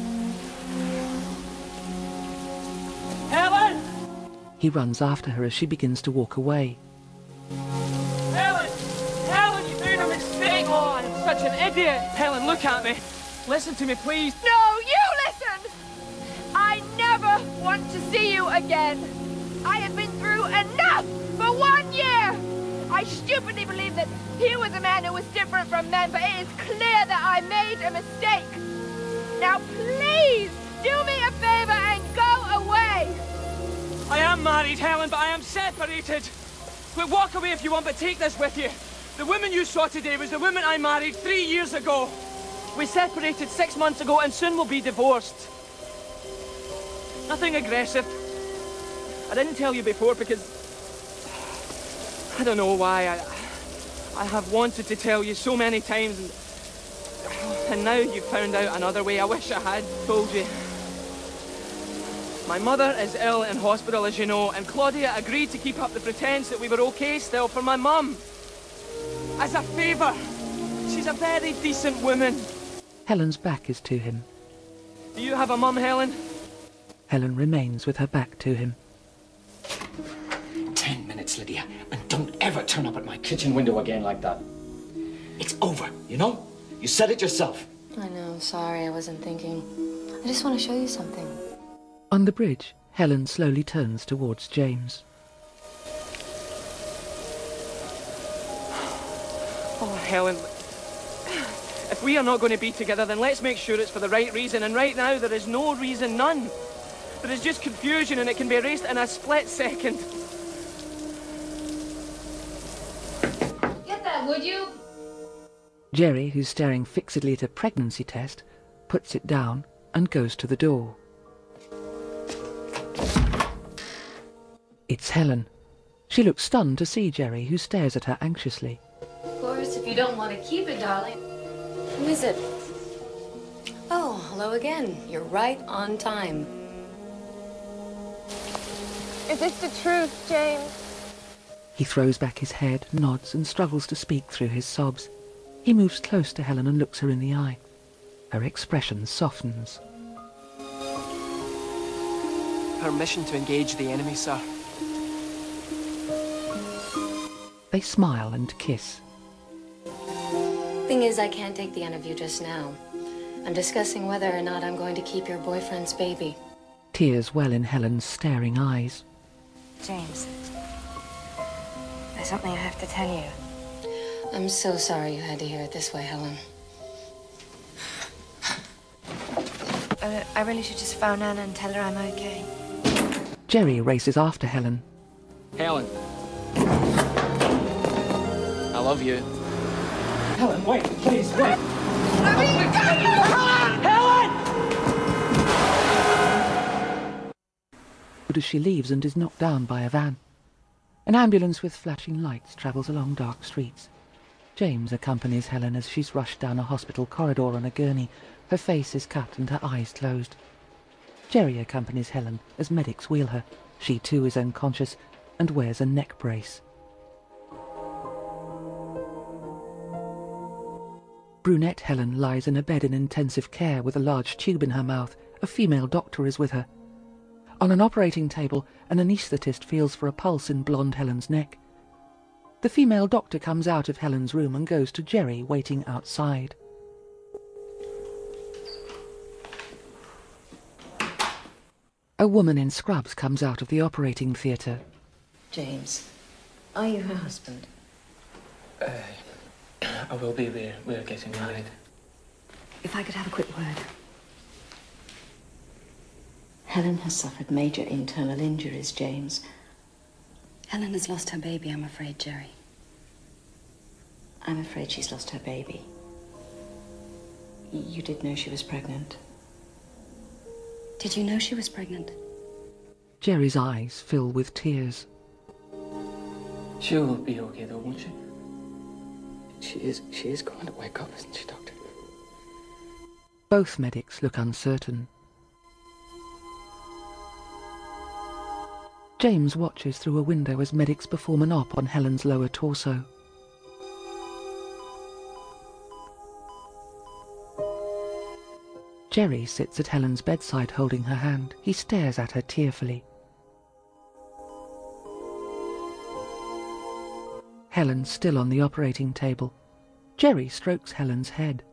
Helen! He runs after her as she begins to walk away. Helen! Helen, you made a mistake! Oh, I'm such an idiot! Helen, look at me. Listen to me, please. No, you listen! I never want to see you again. I have been through enough for 1 year. I stupidly believed that he was a man who was different from men, but it is clear that I made a mistake. Now please, do me a favor and go away. I am married, Helen, but I am separated. Look, walk away if you want, but take this with you. The woman you saw today was the woman I married 3 years ago. We separated 6 months ago and soon we'll be divorced. Nothing aggressive. I didn't tell you before because I don't know why. I have wanted to tell you so many times, and now you've found out another way. I wish I had told you. My mother is ill in hospital, as you know, and Claudia agreed to keep up the pretense that we were okay still for my mum. As a favour. She's a very decent woman. Helen's back is to him. Do you have a mum, Helen? Helen remains with her back to him. 10 minutes, Lydia, and don't ever turn up at my kitchen window again like that. It's over, you know? You said it yourself. I know, sorry, I wasn't thinking. I just want to show you something. On the bridge, Helen slowly turns towards James. Oh, Helen, if we are not going to be together, then let's make sure it's for the right reason. And right now, there is no reason, none. There is just confusion, and it can be erased in a split second. Get that, would you? Jerry, who's staring fixedly at a pregnancy test, puts it down and goes to the door. It's Helen. She looks stunned to see Jerry, who stares at her anxiously. Of course, if you don't want to keep it, darling. Who is it? Oh, hello again. You're right on time. Is this the truth, James? He throws back his head, nods, and struggles to speak through his sobs. He moves close to Helen and looks her in the eye. Her expression softens. Permission to engage the enemy, sir. They smile and kiss. Thing is, I can't take the interview just now. I'm discussing whether or not I'm going to keep your boyfriend's baby. Tears well in Helen's staring eyes. James, there's something I have to tell you. I'm so sorry you had to hear it this way, Helen. I really should just phone Anna and tell her I'm okay. Jerry races after Helen. Helen. I love you. Helen, wait, please, wait. As she leaves and is knocked down by a van. An ambulance with flashing lights travels along dark streets. James accompanies Helen as she's rushed down a hospital corridor on a gurney. Her face is cut and her eyes closed. Jerry accompanies Helen as medics wheel her. She too is unconscious and wears a neck brace. Brunette Helen lies in a bed in intensive care with a large tube in her mouth. A female doctor is with her. On an operating table, an anaesthetist feels for a pulse in blonde Helen's neck. The female doctor comes out of Helen's room and goes to Jerry, waiting outside. A woman in scrubs comes out of the operating theatre. James, Are you her husband? I will be. We're getting married. If I could have a quick word. Helen has suffered major internal injuries, James. Helen has lost her baby, I'm afraid, Jerry. I'm afraid she's lost her baby. You did know she was pregnant. Did you know she was pregnant? Jerry's eyes fill with tears. She'll be okay though, won't she? She is going to wake up, isn't she, Doctor? Both medics look uncertain. James watches through a window as medics perform an op on Helen's lower torso. Jerry sits at Helen's bedside holding her hand. He stares at her tearfully. Helen's still on the operating table. Jerry strokes Helen's head.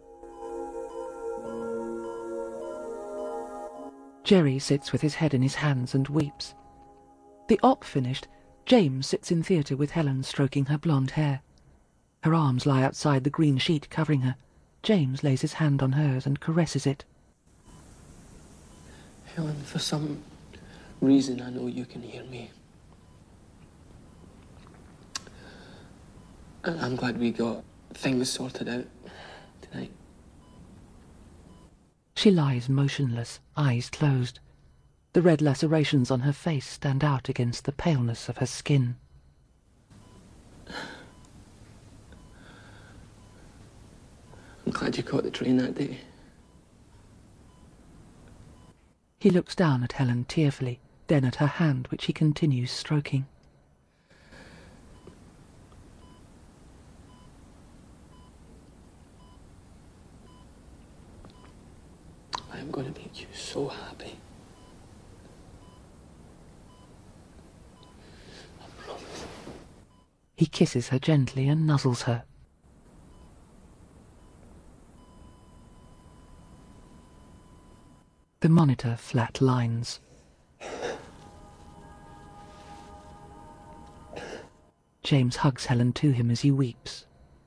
Jerry sits with his head in his hands and weeps. The op finished, James sits in theatre with Helen stroking her blonde hair. Her arms lie outside the green sheet covering her. James lays his hand on hers and caresses it. Helen, for some reason I know you can hear me. And I'm glad we got things sorted out tonight. She lies motionless, eyes closed. The red lacerations on her face stand out against the paleness of her skin. I'm glad you caught the train that day. He looks down at Helen tearfully, then at her hand, which he continues stroking. I'm going to make you so happy. I promise. He kisses her gently and nuzzles her. The monitor flat lines. James hugs Helen to him as he weeps.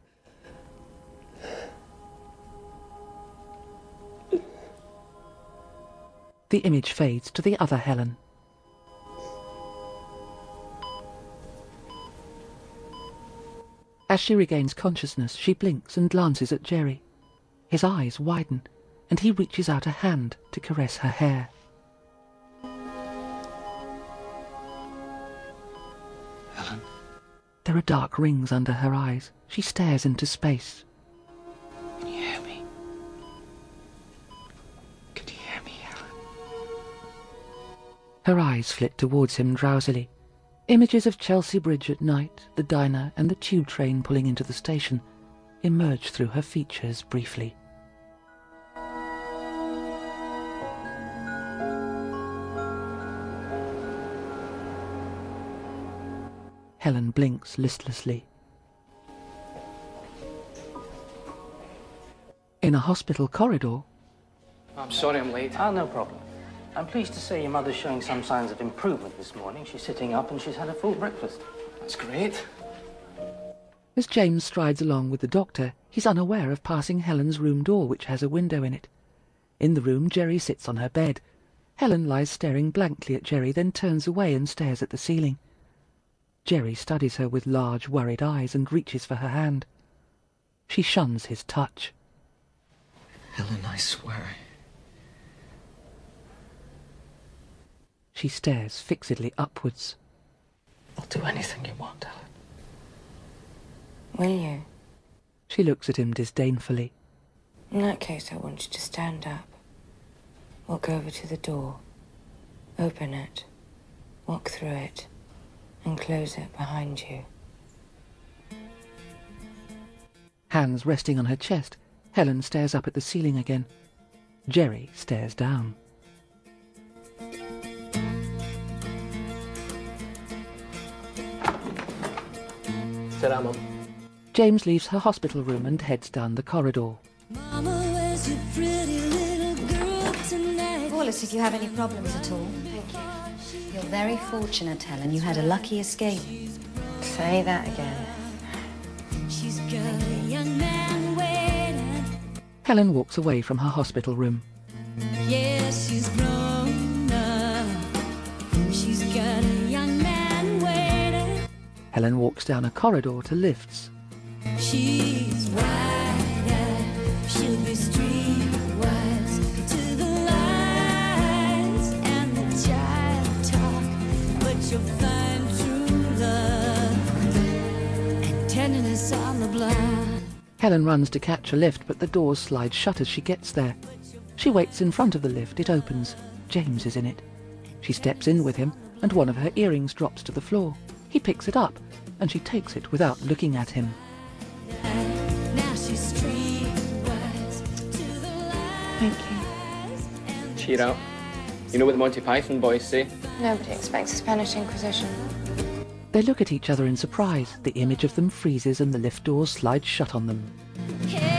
The image fades to the other Helen. As she regains consciousness, she blinks and glances at Jerry. His eyes widen, and he reaches out a hand to caress her hair. Helen? There are dark rings under her eyes. She stares into space. Can you hear me? Can you hear me, Helen? Her eyes flit towards him drowsily. Images of Chelsea Bridge at night, the diner, and the tube train pulling into the station emerge through her features briefly. Helen blinks listlessly. In a hospital corridor... I'm sorry I'm late. Ah, no problem. I'm pleased to say your mother's showing some signs of improvement this morning. She's sitting up and she's had a full breakfast. That's great. As James strides along with the doctor, he's unaware of passing Helen's room door, which has a window in it. In the room, Jerry sits on her bed. Helen lies staring blankly at Jerry, then turns away and stares at the ceiling. Jerry studies her with large, worried eyes and reaches for her hand. She shuns his touch. Helen, I swear. She stares fixedly upwards. I'll do anything you want, Helen. Will you? She looks at him disdainfully. In that case, I want you to stand up. Walk over to the door. Open it. Walk through it. And close it behind you. Hands resting on her chest, Helen stares up at the ceiling again. Jerry stares down. Ta-ra, Mum. James leaves her hospital room and heads down the corridor. Call us if you have any problems at all. Thank you. You're very fortunate, Helen. You had a lucky escape. Say that again. She's got a young man waiting. Helen walks away from her hospital room. Yes, she's grown up. She's got a young man waiting. Helen walks down a corridor to lifts. She's wide-eyed. She'll be streetwise to the lies and the child talk. But you'll find true love and tenderness on the blind. Helen runs to catch a lift, but the doors slide shut as she gets there. She waits in front of the lift. It opens. James is in it. She steps in with him, and one of her earrings drops to the floor. He picks it up, and she takes it without looking at him. Now she's streetwise to the lies. Thank you. Cheer up. You know what the Monty Python boys say? Nobody expects a Spanish Inquisition. They look at each other in surprise. The image of them freezes and the lift doors slide shut on them. Hey.